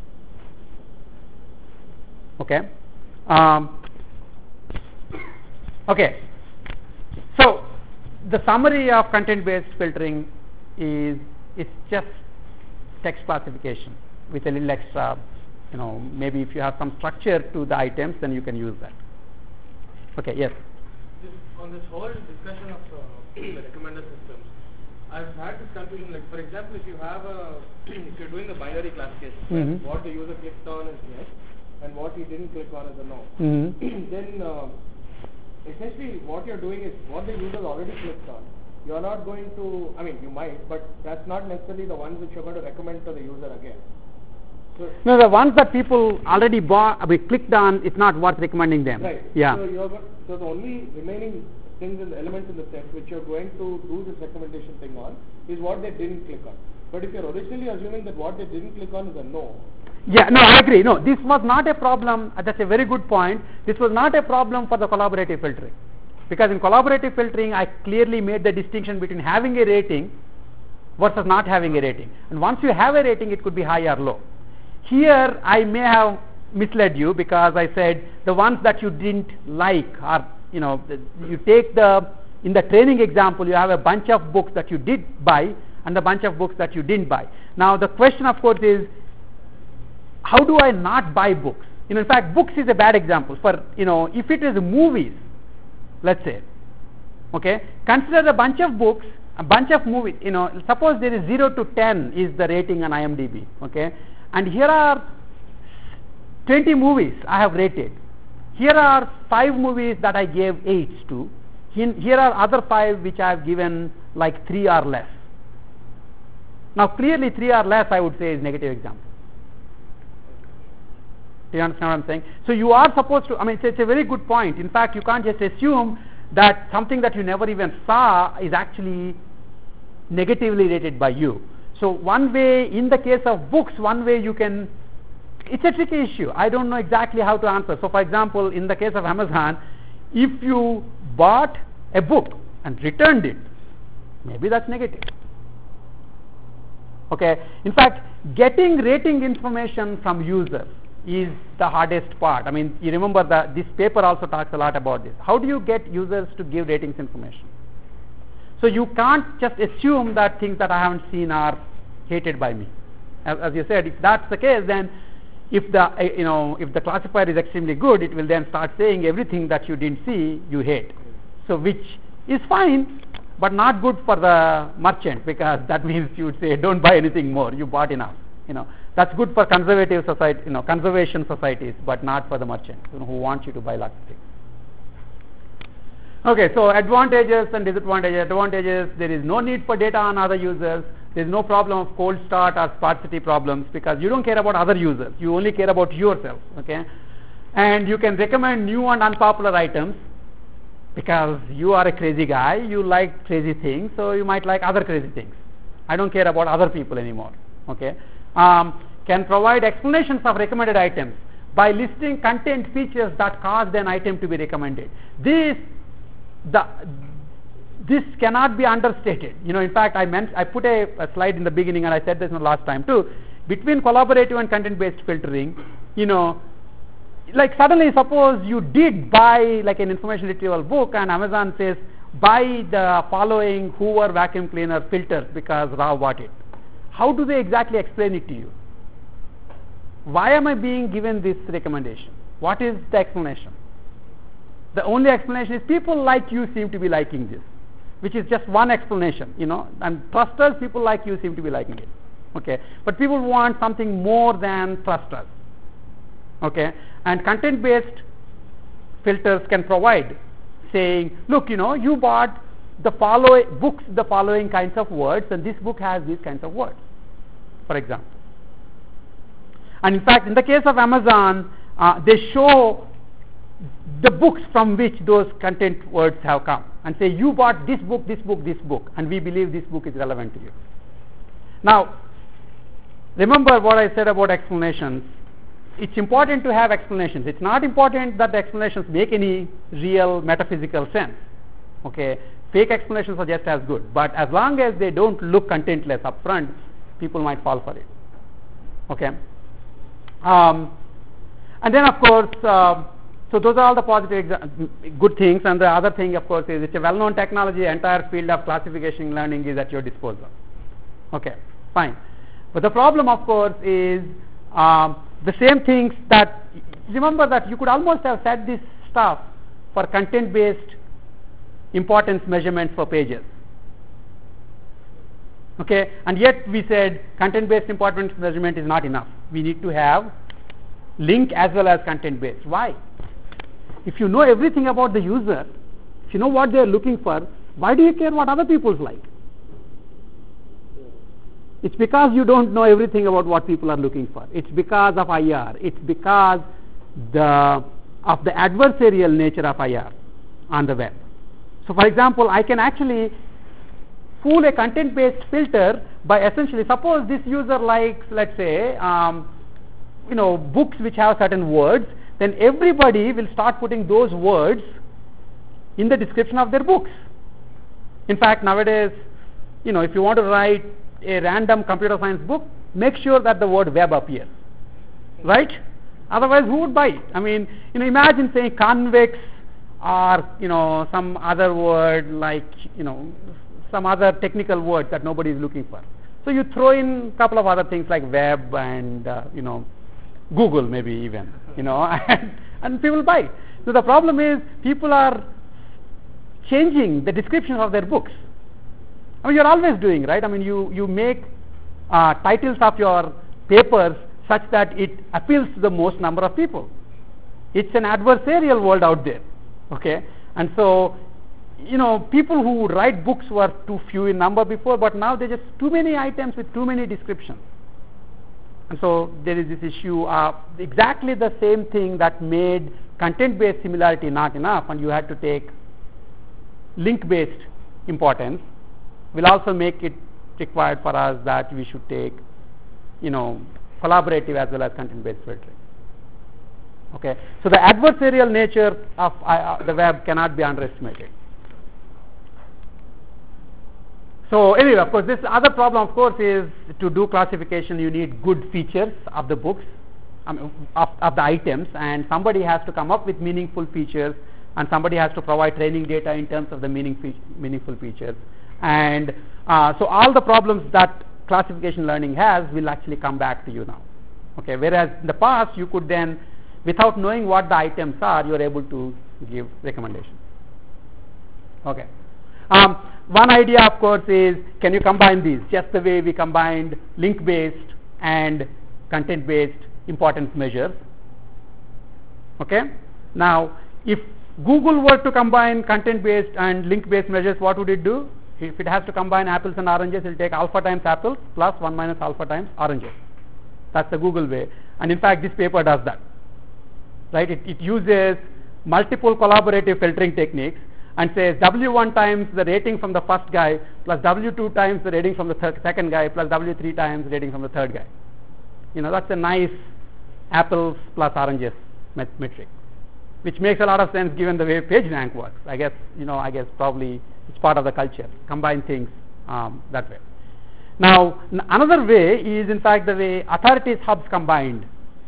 Okay, Okay. So the summary of content-based filtering is it's just text classification with a little extra, maybe if you have some structure to the items, then you can use that. Okay, yes. On this whole discussion of the recommender systems, I've had this confusion. Like, for example, if you're doing the binary classification, what the user clicked on is yes, and what he didn't click on is a no. Then essentially what you're doing is what the user already clicked on. You're not going to, you might, but that's not necessarily the ones which you're going to recommend to the user again. So no, the ones that people already clicked on, it's not worth recommending them. Right. Yeah. So the only remaining things and elements in the set which you're going to do this recommendation thing on is what they didn't click on. But if you're originally assuming that what they didn't click on is a no. Yeah, no, I agree. No, this was not a problem. That's a very good point. This was not a problem for the collaborative filtering. Because in collaborative filtering, I clearly made the distinction between having a rating versus not having a rating. And once you have a rating, it could be high or low. Here, I may have misled you because I said the ones that you didn't like are, you take in the training example, you have a bunch of books that you did buy and a bunch of books that you didn't buy. Now, the question, of course, is how do I not buy books? In fact, books is a bad example. For, if it is movies, let's say, okay, consider a bunch of books, a bunch of movies, suppose there is 0 to 10 is the rating on IMDb, okay, and here are 20 movies I have rated. Here are 5 movies that I gave 8s to. Here are other 5 which I have given like 3 or less. Now, clearly 3 or less, I would say, is negative example. Do you understand what I'm saying? So you are supposed to, it's a very good point. In fact, you can't just assume that something that you never even saw is actually negatively rated by you. So one way, in the case of books, one way you can, it's a tricky issue. I don't know exactly how to answer. So for example, in the case of Amazon, if you bought a book and returned it, maybe that's negative. Okay. In fact, getting rating information from users is the hardest part. You remember that this paper also talks a lot about this. How do you get users to give ratings information? So you can't just assume that things that I haven't seen are hated by me. As you said, if that's the case, then if the classifier is extremely good, it will then start saying everything that you didn't see you hate. So which is fine, but not good for the merchant, because that means you would say don't buy anything more. You bought enough. That's good for conservative society, conservation societies, but not for the merchant who want you to buy lots of things. Okay, so advantages and disadvantages. Advantages: there is no need for data on other users. There is no problem of cold start or sparsity problems because you don't care about other users. You only care about yourself. Okay, and you can recommend new and unpopular items because you are a crazy guy. You like crazy things, so you might like other crazy things. I don't care about other people anymore. Okay. Can provide explanations of recommended items by listing content features that caused an item to be recommended. This cannot be understated. In fact, I put a slide in the beginning, and I said this in the last time too. Between collaborative and content-based filtering, like suddenly, suppose you did buy like an information retrieval book, and Amazon says buy the following Hoover vacuum cleaner filters because Rao bought it. How do they exactly explain it to you? Why am I being given this recommendation? What is the explanation? The only explanation is people like you seem to be liking this, which is just one explanation, and trust us, people like you seem to be liking it. Okay, but people want something more than trust us. Okay, and content-based filters can provide saying, look, you bought the following kinds of words, and this book has these kinds of words, for example. And in fact, in the case of Amazon, they show the books from which those content words have come and say you bought this book, this book, this book, and we believe this book is relevant to you. Now, remember what I said about explanations. It's important to have explanations. It's not important that the explanations make any real metaphysical sense. Okay, fake explanations are just as good, but as long as they don't look contentless up front, people might fall for it. Okay, and then of course So those are all the positive good things, and the other thing, of course, is it's a well-known technology. Entire field of classification learning is at your disposal. Okay, fine. But the problem, of course, is the same things that, remember that you could almost have said this stuff for content-based importance measurements for pages. Okay, and yet we said content-based importance measurement is not enough. We need to have link as well as content-based. Why? If you know everything about the user, if you know what they are looking for, why do you care what other people's like? It's because you don't know everything about what people are looking for. It's because of IR. It's because of the adversarial nature of IR on the web. So, for example, I can actually fool a content-based filter by essentially, suppose this user likes, let's say, books which have certain words, then everybody will start putting those words in the description of their books. In fact, nowadays, if you want to write a random computer science book, make sure that the word web appears, right? Otherwise, who would buy it? I mean, imagine saying convex or, some other word like, some other technical word that nobody is looking for. So you throw in a couple of other things like web and, Google maybe even, and people buy. So the problem is people are changing the descriptions of their books. I mean, you're always doing, right? I mean, you make titles of your papers such that it appeals to the most number of people. It's an adversarial world out there, okay? And so, people who would write books were too few in number before, but now there's just too many items with too many descriptions. And so there is this issue of exactly the same thing that made content-based similarity not enough, and you had to take link-based importance, will also make it required for us that we should take, collaborative as well as content-based filtering. Okay, so the adversarial nature of the web cannot be underestimated. So anyway, of course, this other problem, of course, is to do classification, you need good features of the books, of the items, and somebody has to come up with meaningful features, and somebody has to provide training data in terms of the meaningful features. And so all the problems that classification learning has will actually come back to you now. Okay, whereas in the past you could then, without knowing what the items are, you are able to give recommendations. Okay. One idea, of course, is can you combine these just the way we combined link-based and content-based importance measures. Okay. Now, if Google were to combine content-based and link-based measures, what would it do? If it has to combine apples and oranges, it will take alpha times apples plus 1 minus alpha times oranges. That's the Google way. And in fact, this paper does that. Right? It uses multiple collaborative filtering techniques and says W1 times the rating from the first guy plus W2 times the rating from the second guy plus W3 times the rating from the third guy. That's a nice apples plus oranges metric, which makes a lot of sense given the way PageRank works. I guess probably it's part of the culture, combine things that way. Now, another way is in fact the way authorities hubs combined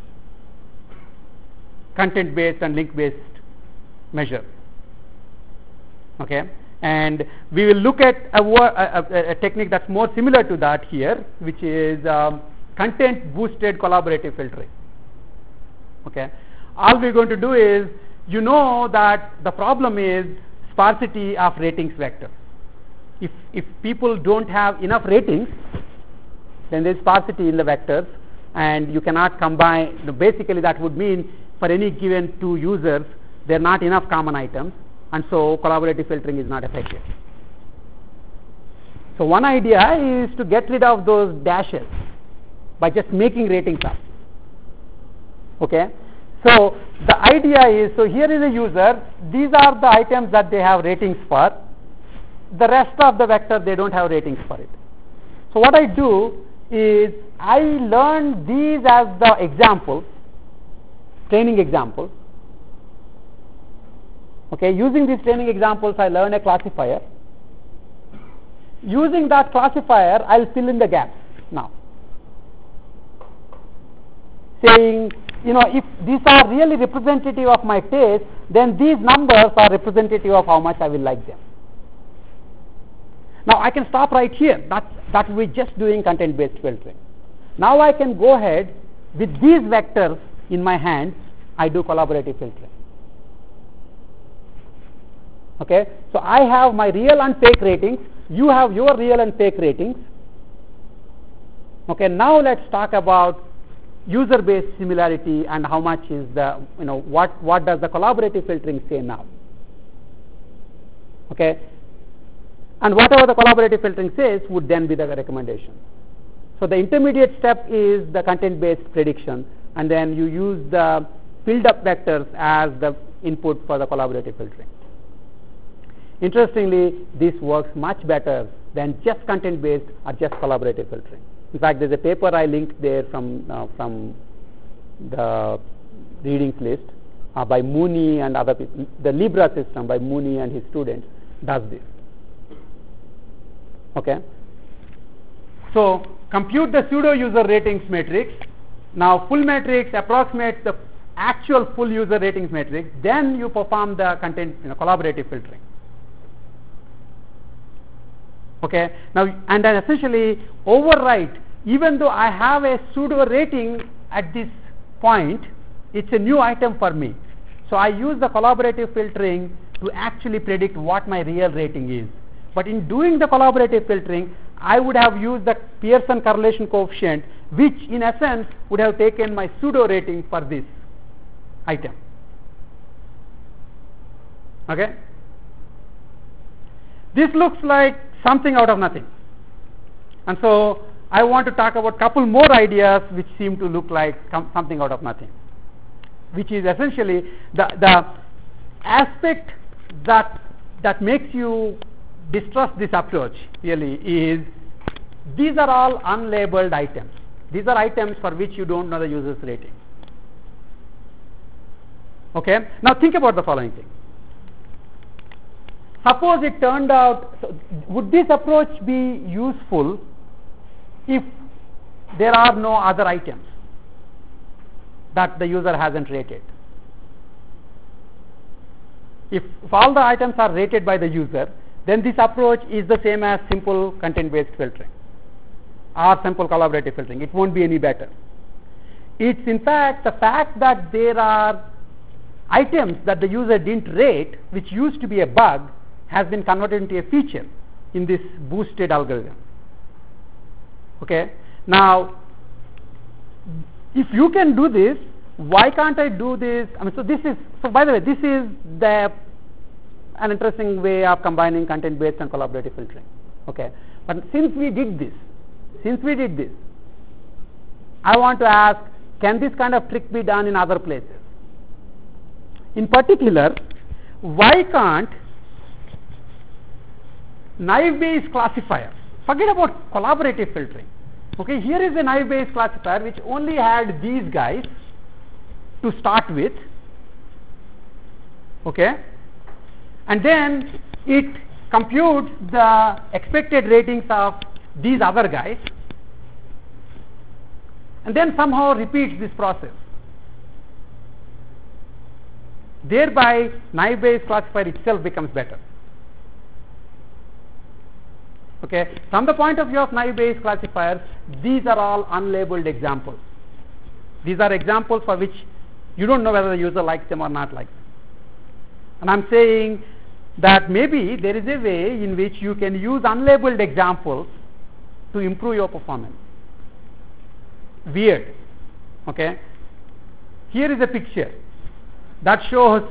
content-based and link-based measure. Okay, and we will look at a technique that's more similar to that here, which is content-boosted collaborative filtering. Okay, all we're going to do is, that the problem is sparsity of ratings vectors. If people don't have enough ratings, then there's sparsity in the vectors, and you cannot combine. Basically, that would mean for any given 2 users, there are not enough common items, and so collaborative filtering is not effective. So one idea is to get rid of those dashes by just making ratings up. Okay, so the idea is, so here is a user, these are the items that they have ratings for, the rest of the vector they don't have ratings for it. So what I do is I learn these as the examples, training examples. Okay, using these training examples I learn a classifier. Using that classifier I'll fill in the gaps now, saying if these are really representative of my taste, then these numbers are representative of how much I will like them. Now I can stop right here. That will be just doing content-based filtering. Now I can go ahead with these vectors in my hands. I do collaborative filtering. Okay, so I have my real and fake ratings. You have your real and fake ratings. Okay, now let's talk about user-based similarity and how much is the what does the collaborative filtering say now. Okay, and whatever the collaborative filtering says would then be the recommendation. So the intermediate step is the content-based prediction, and then you use the filled-up vectors as the input for the collaborative filtering. Interestingly, this works much better than just content-based or just collaborative filtering. In fact, there's a paper I linked there from the readings list by Mooney and other people. The Libra system by Mooney and his students does this. Okay. So compute the pseudo user ratings matrix. Now full matrix approximates the actual full user ratings matrix. Then you perform the content collaborative filtering. Okay. Now and then essentially overwrite. Even though I have a pseudo rating at this point, it's a new item for me. So I use the collaborative filtering to actually predict what my real rating is. But in doing the collaborative filtering, I would have used the Pearson correlation coefficient, which in essence would have taken my pseudo rating for this item. Okay? This looks like something out of nothing. And so I want to talk about a couple more ideas which seem to look like something out of nothing, which is essentially the aspect that makes you distrust this approach really is these are all unlabeled items. These are items for which you don't know the user's rating. Okay? Now think about the following thing. Suppose it turned out, would this approach be useful if there are no other items that the user hasn't rated? If all the items are rated by the user, then this approach is the same as simple content-based filtering or simple collaborative filtering. It won't be any better. It's in fact the fact that there are items that the user didn't rate, which used to be a bug, has been converted into a feature in this boosted algorithm. Okay. Now, if you can do this, why can't I do this? I mean, so by the way, this is an interesting way of combining content-based and collaborative filtering. Okay. But since we did this, I want to ask, can this kind of trick be done in other places? In particular, why can't naive Bayes classifier, forget about collaborative filtering. Okay, here is a naive Bayes classifier which only had these guys to start with. Okay, and then it computes the expected ratings of these other guys and then somehow repeats this process. Thereby, naive Bayes classifier itself becomes better. Okay, from the point of view of naive Bayes classifiers, these are all unlabeled examples. These are examples for which you don't know whether the user likes them or not likes them. And I'm saying that maybe there is a way in which you can use unlabeled examples to improve your performance. Weird. Okay, here is a picture that shows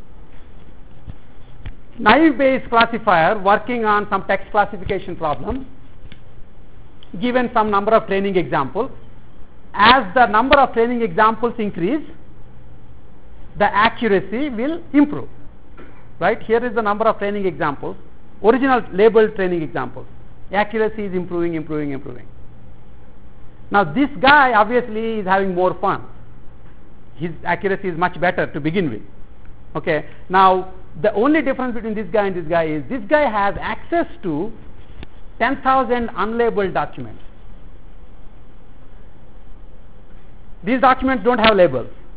naive Bayes classifier working on some text classification problem, given some number of training examples. As the number of training examples increase, the accuracy will improve. Right? Here is the number of training examples, original labeled training examples. Accuracy is improving. Now this guy obviously is having more fun. His accuracy is much better to begin with. Okay. Now the only difference between this guy and this guy is this guy has access to 10,000 unlabeled documents. These documents don't have labels.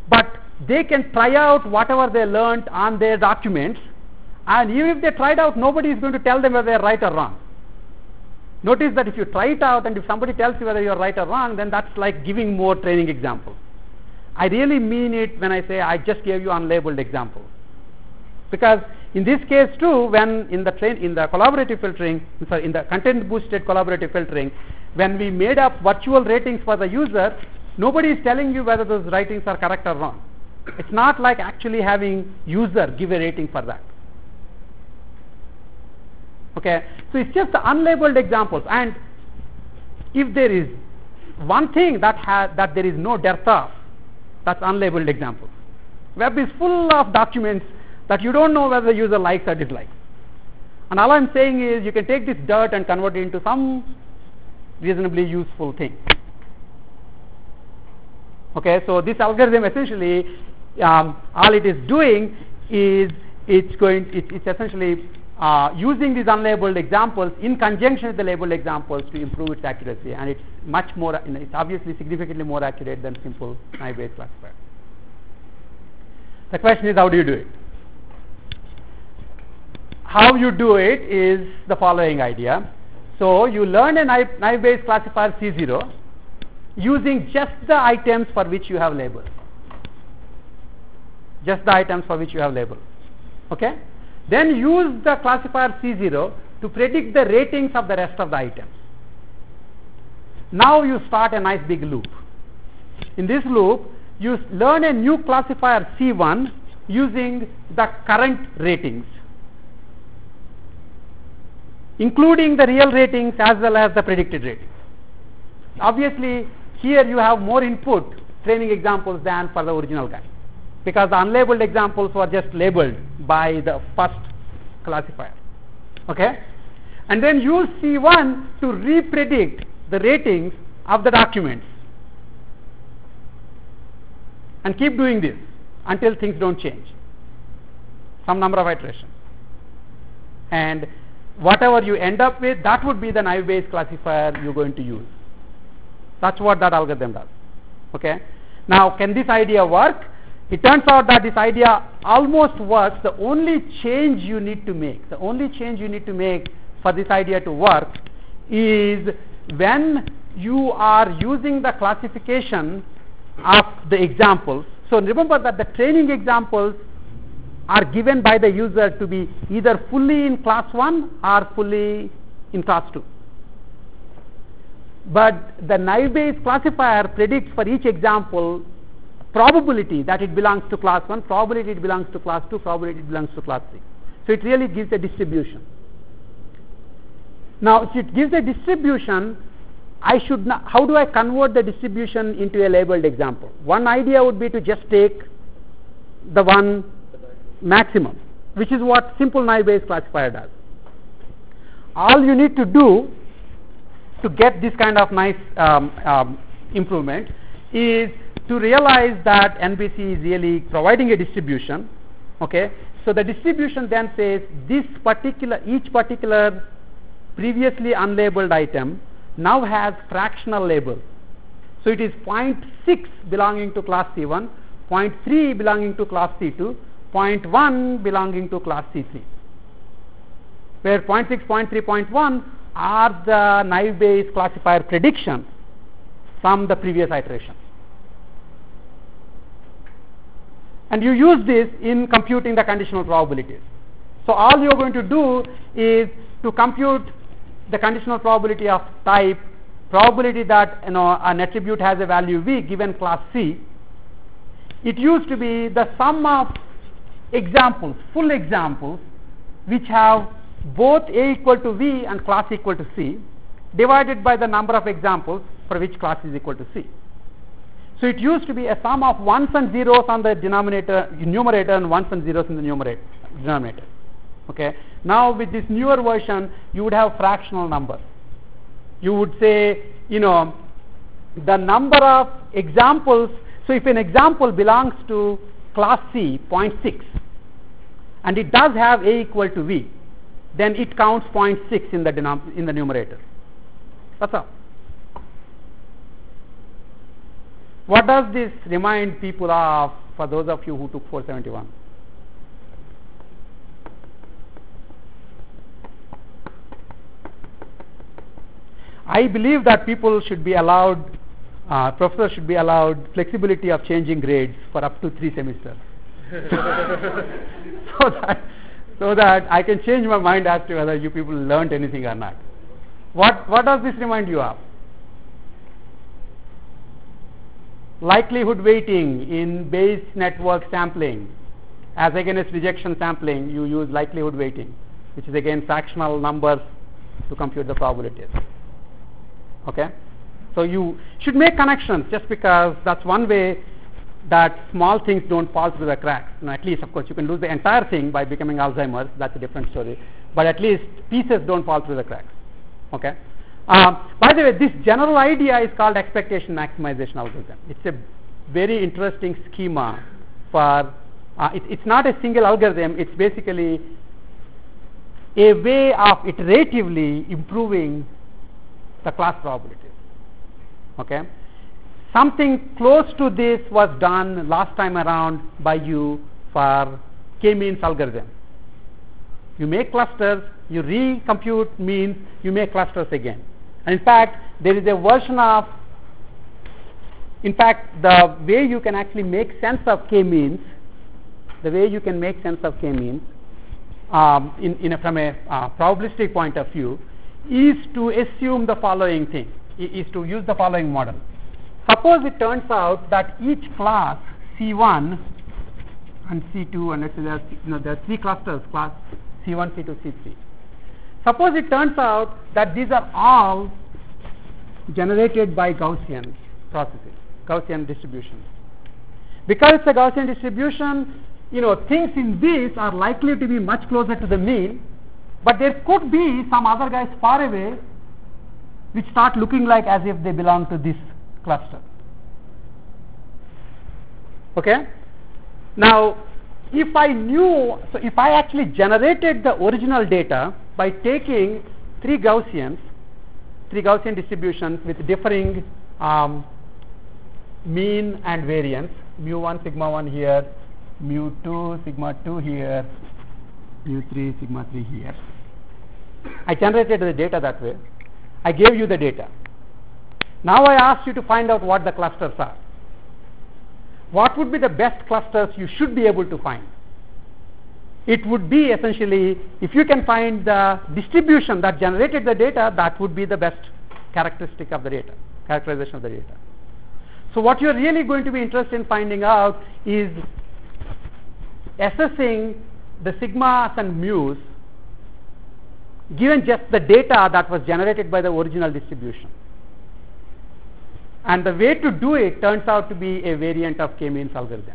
but they can try out whatever they learned on their documents, and even if they tried out, nobody is going to tell them whether they are right or wrong. Notice that if you try it out and if somebody tells you whether you are right or wrong, then that's like giving more training examples. I really mean it when I say I just gave you unlabeled examples. Because in this case too, when in the collaborative filtering, in the content boosted collaborative filtering, when we made up virtual ratings for the user, nobody is telling you whether those ratings are correct or wrong. It's not like actually having user give a rating for that. Okay, so it's just the unlabeled examples, and if there is one thing that there is no dearth of, that's unlabeled examples. Web is full of documents that you don't know whether the user likes or dislikes. And all I'm saying is you can take this dirt and convert it into some reasonably useful thing. Okay, so this algorithm essentially, all it is doing is it's essentially using these unlabeled examples in conjunction with the labeled examples to improve its accuracy, and it's much more, it's obviously significantly more accurate than simple naive-Bayes classifier. The question is, how do you do it? How you do it is the following idea. So you learn a naive-Bayes classifier C0 using just the items for which you have labels. Just the items for which you have labels. Okay? Then use the classifier C0 to predict the ratings of the rest of the items. Now you start a nice big loop. In this loop, you learn a new classifier C1 using the current ratings, including the real ratings as well as the predicted ratings. Obviously, here you have more input training examples than for the original guy, because the unlabeled examples were just labeled by the first classifier. Okay? And then use C1 to repredict the ratings of the documents. And keep doing this until things don't change. Some number of iterations. And whatever you end up with, that would be the naive-Bayes classifier you're going to use. That's what that algorithm does. Okay? Now, can this idea work? It turns out that this idea almost works. The only change you need to make for this idea to work is when you are using the classification of the examples. So remember that the training examples are given by the user to be either fully in class 1 or fully in class 2. But the naive-Bayes classifier predicts for each example probability that it belongs to class 1, probability it belongs to class 2, probability it belongs to class 3. So it really gives a distribution. Now, if it gives a distribution, how do I convert the distribution into a labeled example? One idea would be to just take the one maximum, which is what simple naive-Bayes classifier does. All you need to do to get this kind of nice improvement is to realize that NBC is really providing a distribution. Okay, so the distribution then says each particular previously unlabeled item now has fractional labels. So it is 0.6 belonging to class C1, 0.3 belonging to class C2, 0.1 belonging to class C3, where 0.6, 0.3, 0.1 are the naive-Bayes classifier predictions from the previous iteration. And you use this in computing the conditional probabilities. So all you are going to do is to compute the conditional probability of type probability that an attribute has a value v given class C. It used to be the sum of examples, full examples, which have both A equal to V and class equal to C, divided by the number of examples for which class is equal to C. So it used to be a sum of ones and zeros on the numerator and ones and zeros in the denominator. Okay. Now with this newer version, you would have fractional numbers. You would say, the number of examples. So if an example belongs to class C, 0.6, and it does have A equal to V, then it counts 0.6 in the numerator. That's all. What does this remind people of, for those of you who took 471? I believe that people should be allowed, professors should be allowed flexibility of changing grades for up to 3 semesters. so that I can change my mind as to whether you people learned anything or not. What does this remind you of? Likelihood weighting in Bayes network sampling. As against rejection sampling, you use likelihood weighting, which is again fractional numbers to compute the probabilities. Okay? So you should make connections, just because that's one way that small things don't fall through the cracks. At least, of course, you can lose the entire thing by becoming Alzheimer's. That's a different story. But at least pieces don't fall through the cracks. Okay? By the way, this general idea is called expectation maximization algorithm. It's a very interesting schema for, it's not a single algorithm. It's basically a way of iteratively improving the class probabilities. Okay? Something close to this was done last time around by you for k-means algorithm. You make clusters, you recompute means, you make clusters again. And in fact, there is a version of, in fact, the way you can actually make sense of k-means, from a probabilistic point of view, is to assume the following thing, is to use the following model. Suppose it turns out that each class C1 and C2, and let's say there are 3 clusters, class C1, C2, C3. Suppose it turns out that these are all generated by Gaussian processes, Gaussian distributions. Because it's a Gaussian distribution, things in this are likely to be much closer to the mean, but there could be some other guys far away which start looking like as if they belong to this cluster. Okay? Now, if I actually generated the original data by taking 3 Gaussian distributions with differing mean and variance, mu1, sigma 1 here, mu2, sigma 2 here, mu3, sigma 3 here. I generated the data that way. I gave you the data. Now I asked you to find out what the clusters are. What would be the best clusters you should be able to find? It would be essentially, if you can find the distribution that generated the data, that would be the best characterisation of the data. So what you're really going to be interested in finding out is assessing the sigmas and mu's given just the data that was generated by the original distribution. And the way to do it turns out to be a variant of k-means algorithm.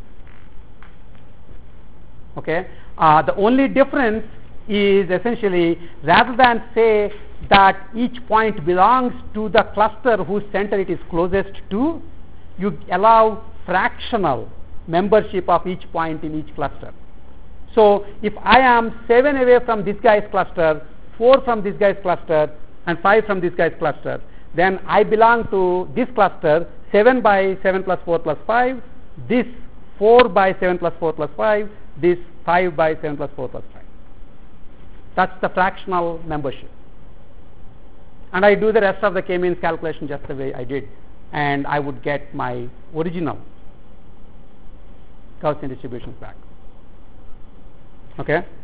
Okay? The only difference is essentially, rather than say that each point belongs to the cluster whose center it is closest to, you allow fractional membership of each point in each cluster. So if I am 7 away from this guy's cluster, 4 from this guy's cluster, and 5 from this guy's cluster, then I belong to this cluster 7 by 7 plus 4 plus 5, this 4 by 7 plus 4 plus 5, this 5 by 7 plus 4 plus 5. That's the fractional membership. And I do the rest of the k-means calculation just the way I did, and I would get my original Gaussian distributions back. Okay?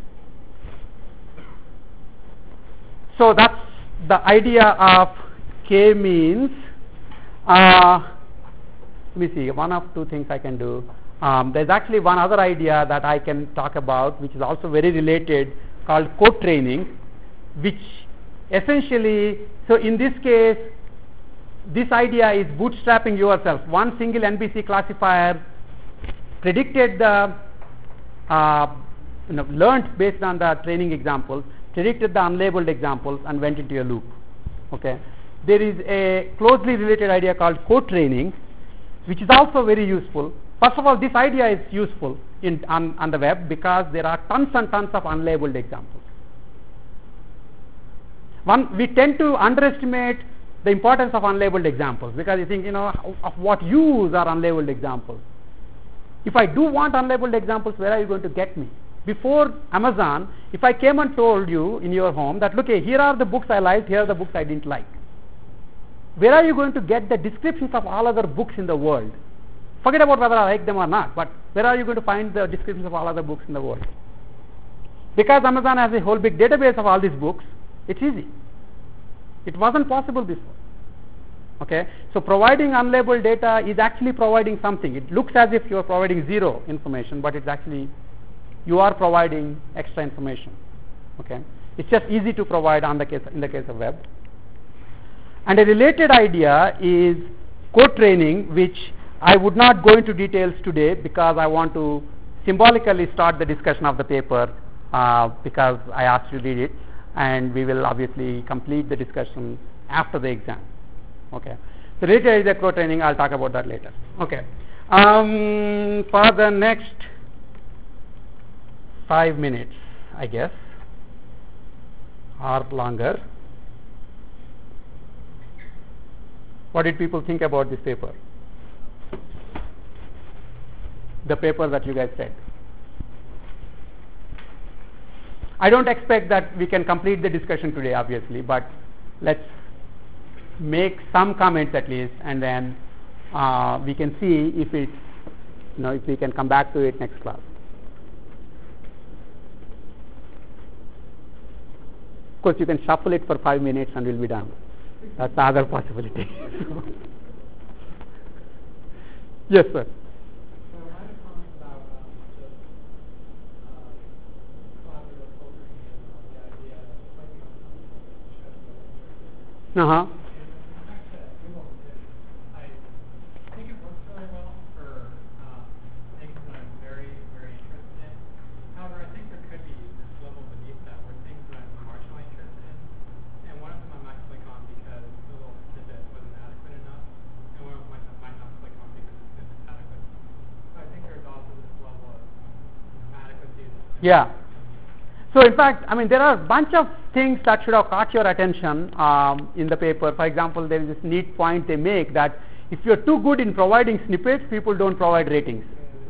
So that's the idea of k-means. Let me see, one of 2 things I can do. There's actually one other idea that I can talk about, which is also very related, called co-training, which essentially, so in this case, this idea is bootstrapping yourself. One single NBC classifier predicted the, learned based on the training examples, predicted the unlabeled examples, and went into a loop. Okay? There is a closely related idea called co-training, which is also very useful. First of all, this idea is useful on the web because there are tons and tons of unlabeled examples. We tend to underestimate the importance of unlabeled examples, because you think, of what use are unlabeled examples. If I do want unlabeled examples, where are you going to get me? Before Amazon, if I came and told you in your home that, look, here are the books I liked, here are the books I didn't like, where are you going to get the descriptions of all other books in the world? Forget about whether I like them or not, but where are you going to find the descriptions of all other books in the world? Because Amazon has a whole big database of all these books, it's easy. It wasn't possible before. Okay, so providing unlabeled data is actually providing something. It looks as if you are providing zero information, but it's actually you are providing extra information. Okay, it's just easy to provide in the case of web. And a related idea is code training, which I would not go into details today because I want to symbolically start the discussion of the paper because I asked you to read it, and we will obviously complete the discussion after the exam. Okay, so later is the code training. I'll talk about that later. Okay, for the next 5 minutes, I guess, or longer, what did people think about this paper? The paper that you guys read. I don't expect that we can complete the discussion today, obviously, but let's make some comments at least, and then we can see if it's, if we can come back to it next class. Of course, you can shuffle it for 5 minutes and we'll be done. That's the other possibility. Yes, sir. Uh-huh. I think it works really well for things that I'm very, very interested in. However, I think there could be this level beneath that where things that I'm marginally interested in, and one of them I might click on because the little snippet wasn't adequate enough, and one of them I might not click on because it's adequate. So I think there's also this level of adequacy. Yeah. So in fact, there are a bunch of things that should have caught your attention in the paper. For example, there is this neat point they make that if you're too good in providing snippets, people don't provide ratings.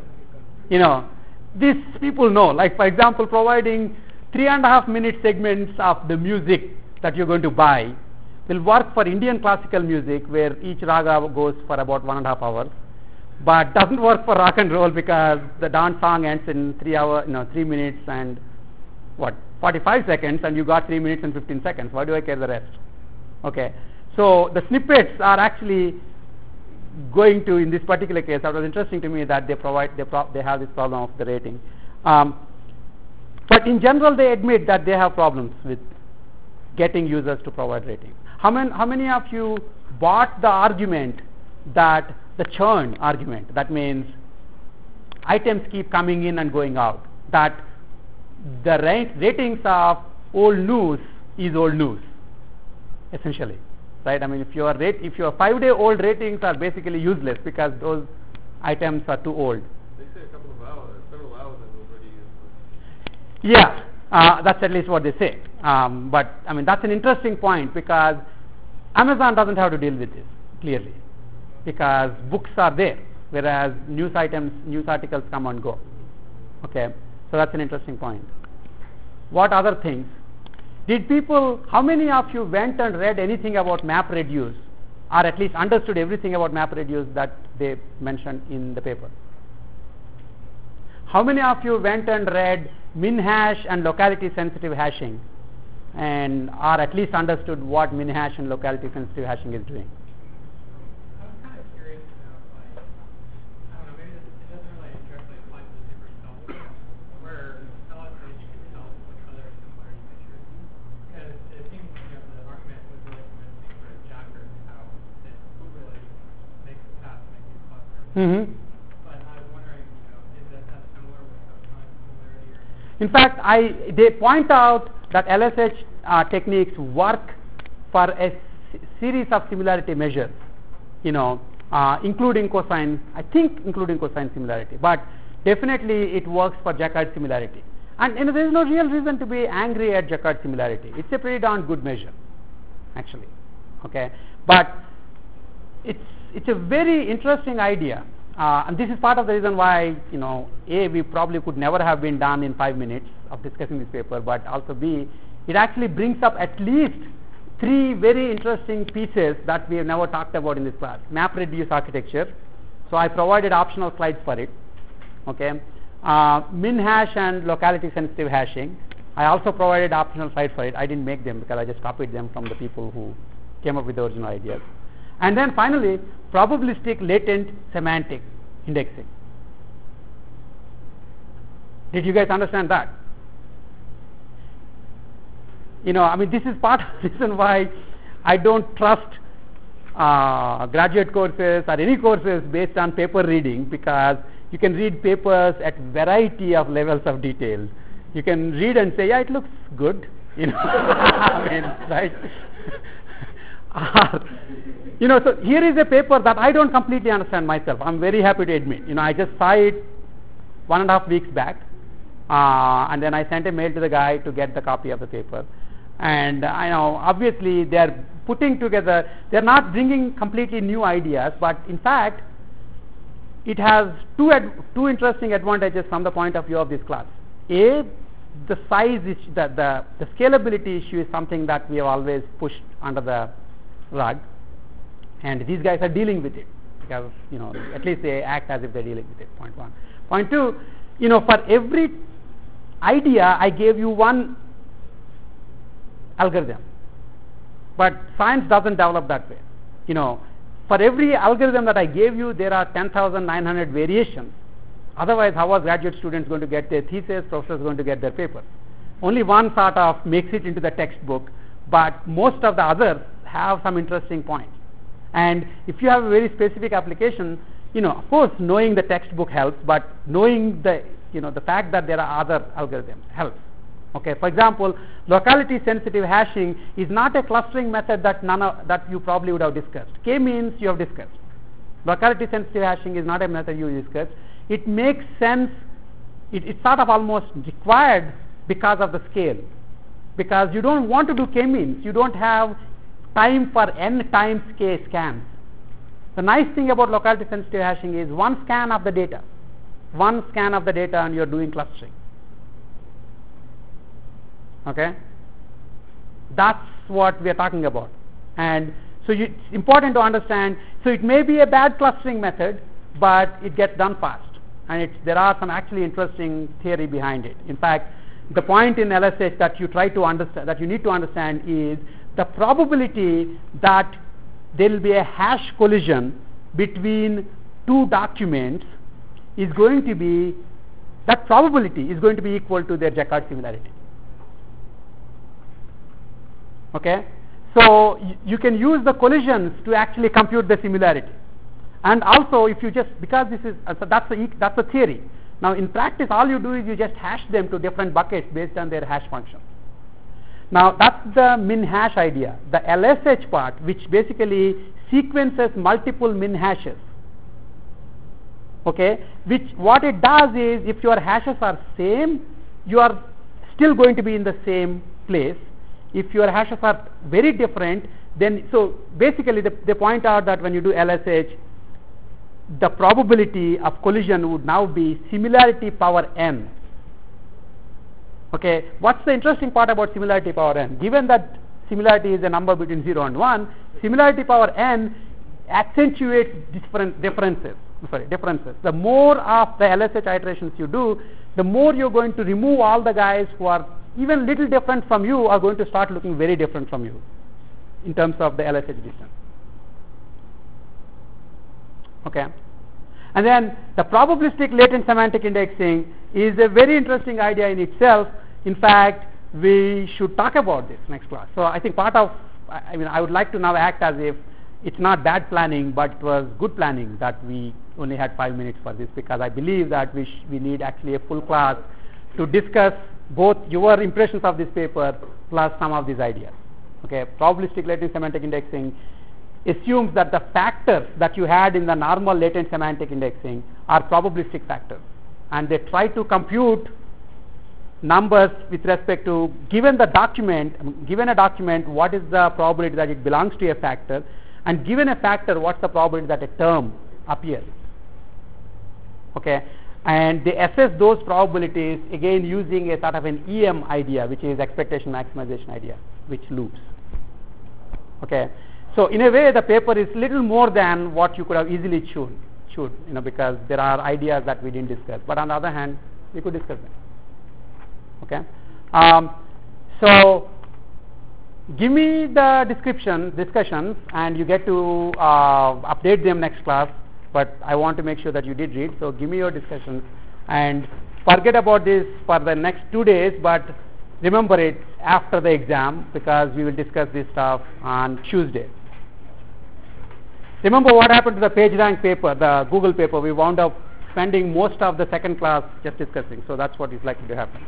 These people know. Like, for example, providing 3.5 minute segments of the music that you're going to buy will work for Indian classical music, where each raga goes for about 1.5 hours, but doesn't work for rock and roll because the dance song ends in 3 minutes and 45 seconds, and you got 3 minutes and 15 seconds. Why do I care the rest? Okay, so the snippets are actually going to, in this particular case, that was interesting to me that they have this problem of the rating. But in general, they admit that they have problems with getting users to provide ratings. How many of you bought the argument, that the churn argument, that means items keep coming in and going out, that the ratings of old news is old news, essentially, right? If your 5-day-old ratings are basically useless because those items are too old. They say several hours is already useless. Yeah, that's at least what they say. But that's an interesting point because Amazon doesn't have to deal with this clearly, because books are there, whereas news articles come and go. Okay. So that's an interesting point. What other things? How many of you went and read anything about MapReduce, or at least understood everything about MapReduce that they mentioned in the paper? How many of you went and read MinHash and locality sensitive hashing, or at least understood what MinHash and locality sensitive hashing is doing? I was kind of curious about, I don't know, maybe it doesn't really directly apply to the different cells, where cells that you can tell which other similarity pictures. Because it seems the argument was really convincing for Jacker, how it really makes the path make these clusters. Mm-hmm. But I was wondering, is that similar with some similarity? In fact, they point out that LSH techniques work for a series of similarity measures, including cosine similarity, but definitely it works for Jaccard similarity. And there is no real reason to be angry at Jaccard similarity. It's a pretty darn good measure, actually. Okay, but it's a very interesting idea, and this is part of the reason why we probably could never have been done in 5 minutes of discussing this paper, but also B, it actually brings up at least 3 very interesting pieces that we have never talked about in this class. Map reduce architecture. So I provided optional slides for it. Okay, min hash and locality sensitive hashing. I also provided optional slides for it. I didn't make them because I just copied them from the people who came up with the original ideas. And then finally, probabilistic latent semantic indexing. Did you guys understand that? This is part of the reason why I don't trust graduate courses or any courses based on paper reading, because you can read papers at variety of levels of detail. You can read and say, yeah, it looks good, right? So here is a paper that I don't completely understand myself. I'm very happy to admit. I just saw it 1.5 weeks back, and then I sent a mail to the guy to get the copy of the paper. And I know, obviously, they are putting together, they're not bringing completely new ideas, but in fact, it has two interesting advantages from the point of view of this class. A, the size, the scalability issue is something that we have always pushed under the rug, and these guys are dealing with it, because, at least they act as if they're dealing with it, point 1. Point 2, for every idea, I gave you one algorithm, but science doesn't develop that way. For every algorithm that I gave you, there are 10,900 variations. Otherwise, how are graduate students going to get their thesis, professors going to get their paper? Only one sort of makes it into the textbook, but most of the others have some interesting points. And if you have a very specific application, of course, knowing the textbook helps, but knowing the fact that there are other algorithms helps. Okay, for example, locality sensitive hashing is not a clustering method that you probably would have discussed. K-means you have discussed. Locality sensitive hashing is not a method you discussed. It makes sense, it's sort of almost required because of the scale. Because you don't want to do K-means, you don't have time for n times K scans. The nice thing about locality sensitive hashing is one scan of the data and you're doing clustering. Okay, that's what we are talking about. And so it's important to understand, so it may be a bad clustering method, but it gets done fast, and there are some actually interesting theory behind it. In fact, the point in LSH that you need to understand is the probability that there will be a hash collision between 2 documents is going to be, that probability is going to be equal to their Jaccard similarity. Okay, so you can use the collisions to actually compute the similarity, and also if you just, because this is that's the theory. Now in practice, all you do is you just hash them to different buckets based on their hash function. Now that's the min hash idea. The LSH part, which basically sequences multiple min hashes. Okay, which what it does is, if your hashes are same, you are still going to be in the same place. If your hashes are very different, then, so basically they point out that when you do LSH, the probability of collision would now be similarity power n. Okay, what's the interesting part about similarity power n? Given that similarity is a number between 0 and 1, similarity power n accentuates differences. The more of the LSH iterations you do, the more you're going to remove all the guys who are even little different from you, are going to start looking very different from you in terms of the LSH distance. Okay, and then the probabilistic latent semantic indexing is a very interesting idea in itself. In fact, we should talk about this next class. So I think I would like to now act as if it's not bad planning, but it was good planning that we only had 5 minutes for this, because I believe that we need actually a full class to discuss both your impressions of this paper plus some of these ideas. Okay, probabilistic latent semantic indexing assumes that the factors that you had in the normal latent semantic indexing are probabilistic factors, and they try to compute numbers with respect to given a document, what is the probability that it belongs to a factor, and given a factor, what's the probability that a term appears. Okay, and they assess those probabilities again using a sort of an EM idea, which is expectation maximization idea, which loops. Okay, so in a way the paper is little more than what you could have easily should, because there are ideas that we didn't discuss, but on the other hand we could discuss them. Okay, so give me the discussions, and you get to update them next class, but I want to make sure that you did read, so give me your discussions and forget about this for the next 2 days, but remember it after the exam, because we will discuss this stuff on Tuesday. Remember what happened to the PageRank paper, the Google paper. We wound up spending most of the second class just discussing, so that's what is likely to happen.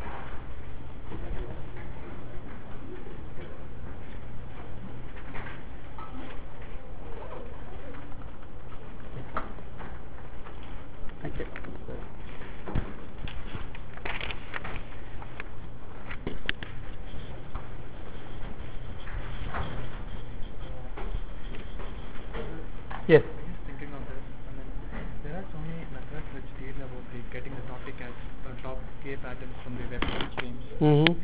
Thank you. Yes. Thinking of this, there are so many methods which deal about getting the top K patterns from the web streams.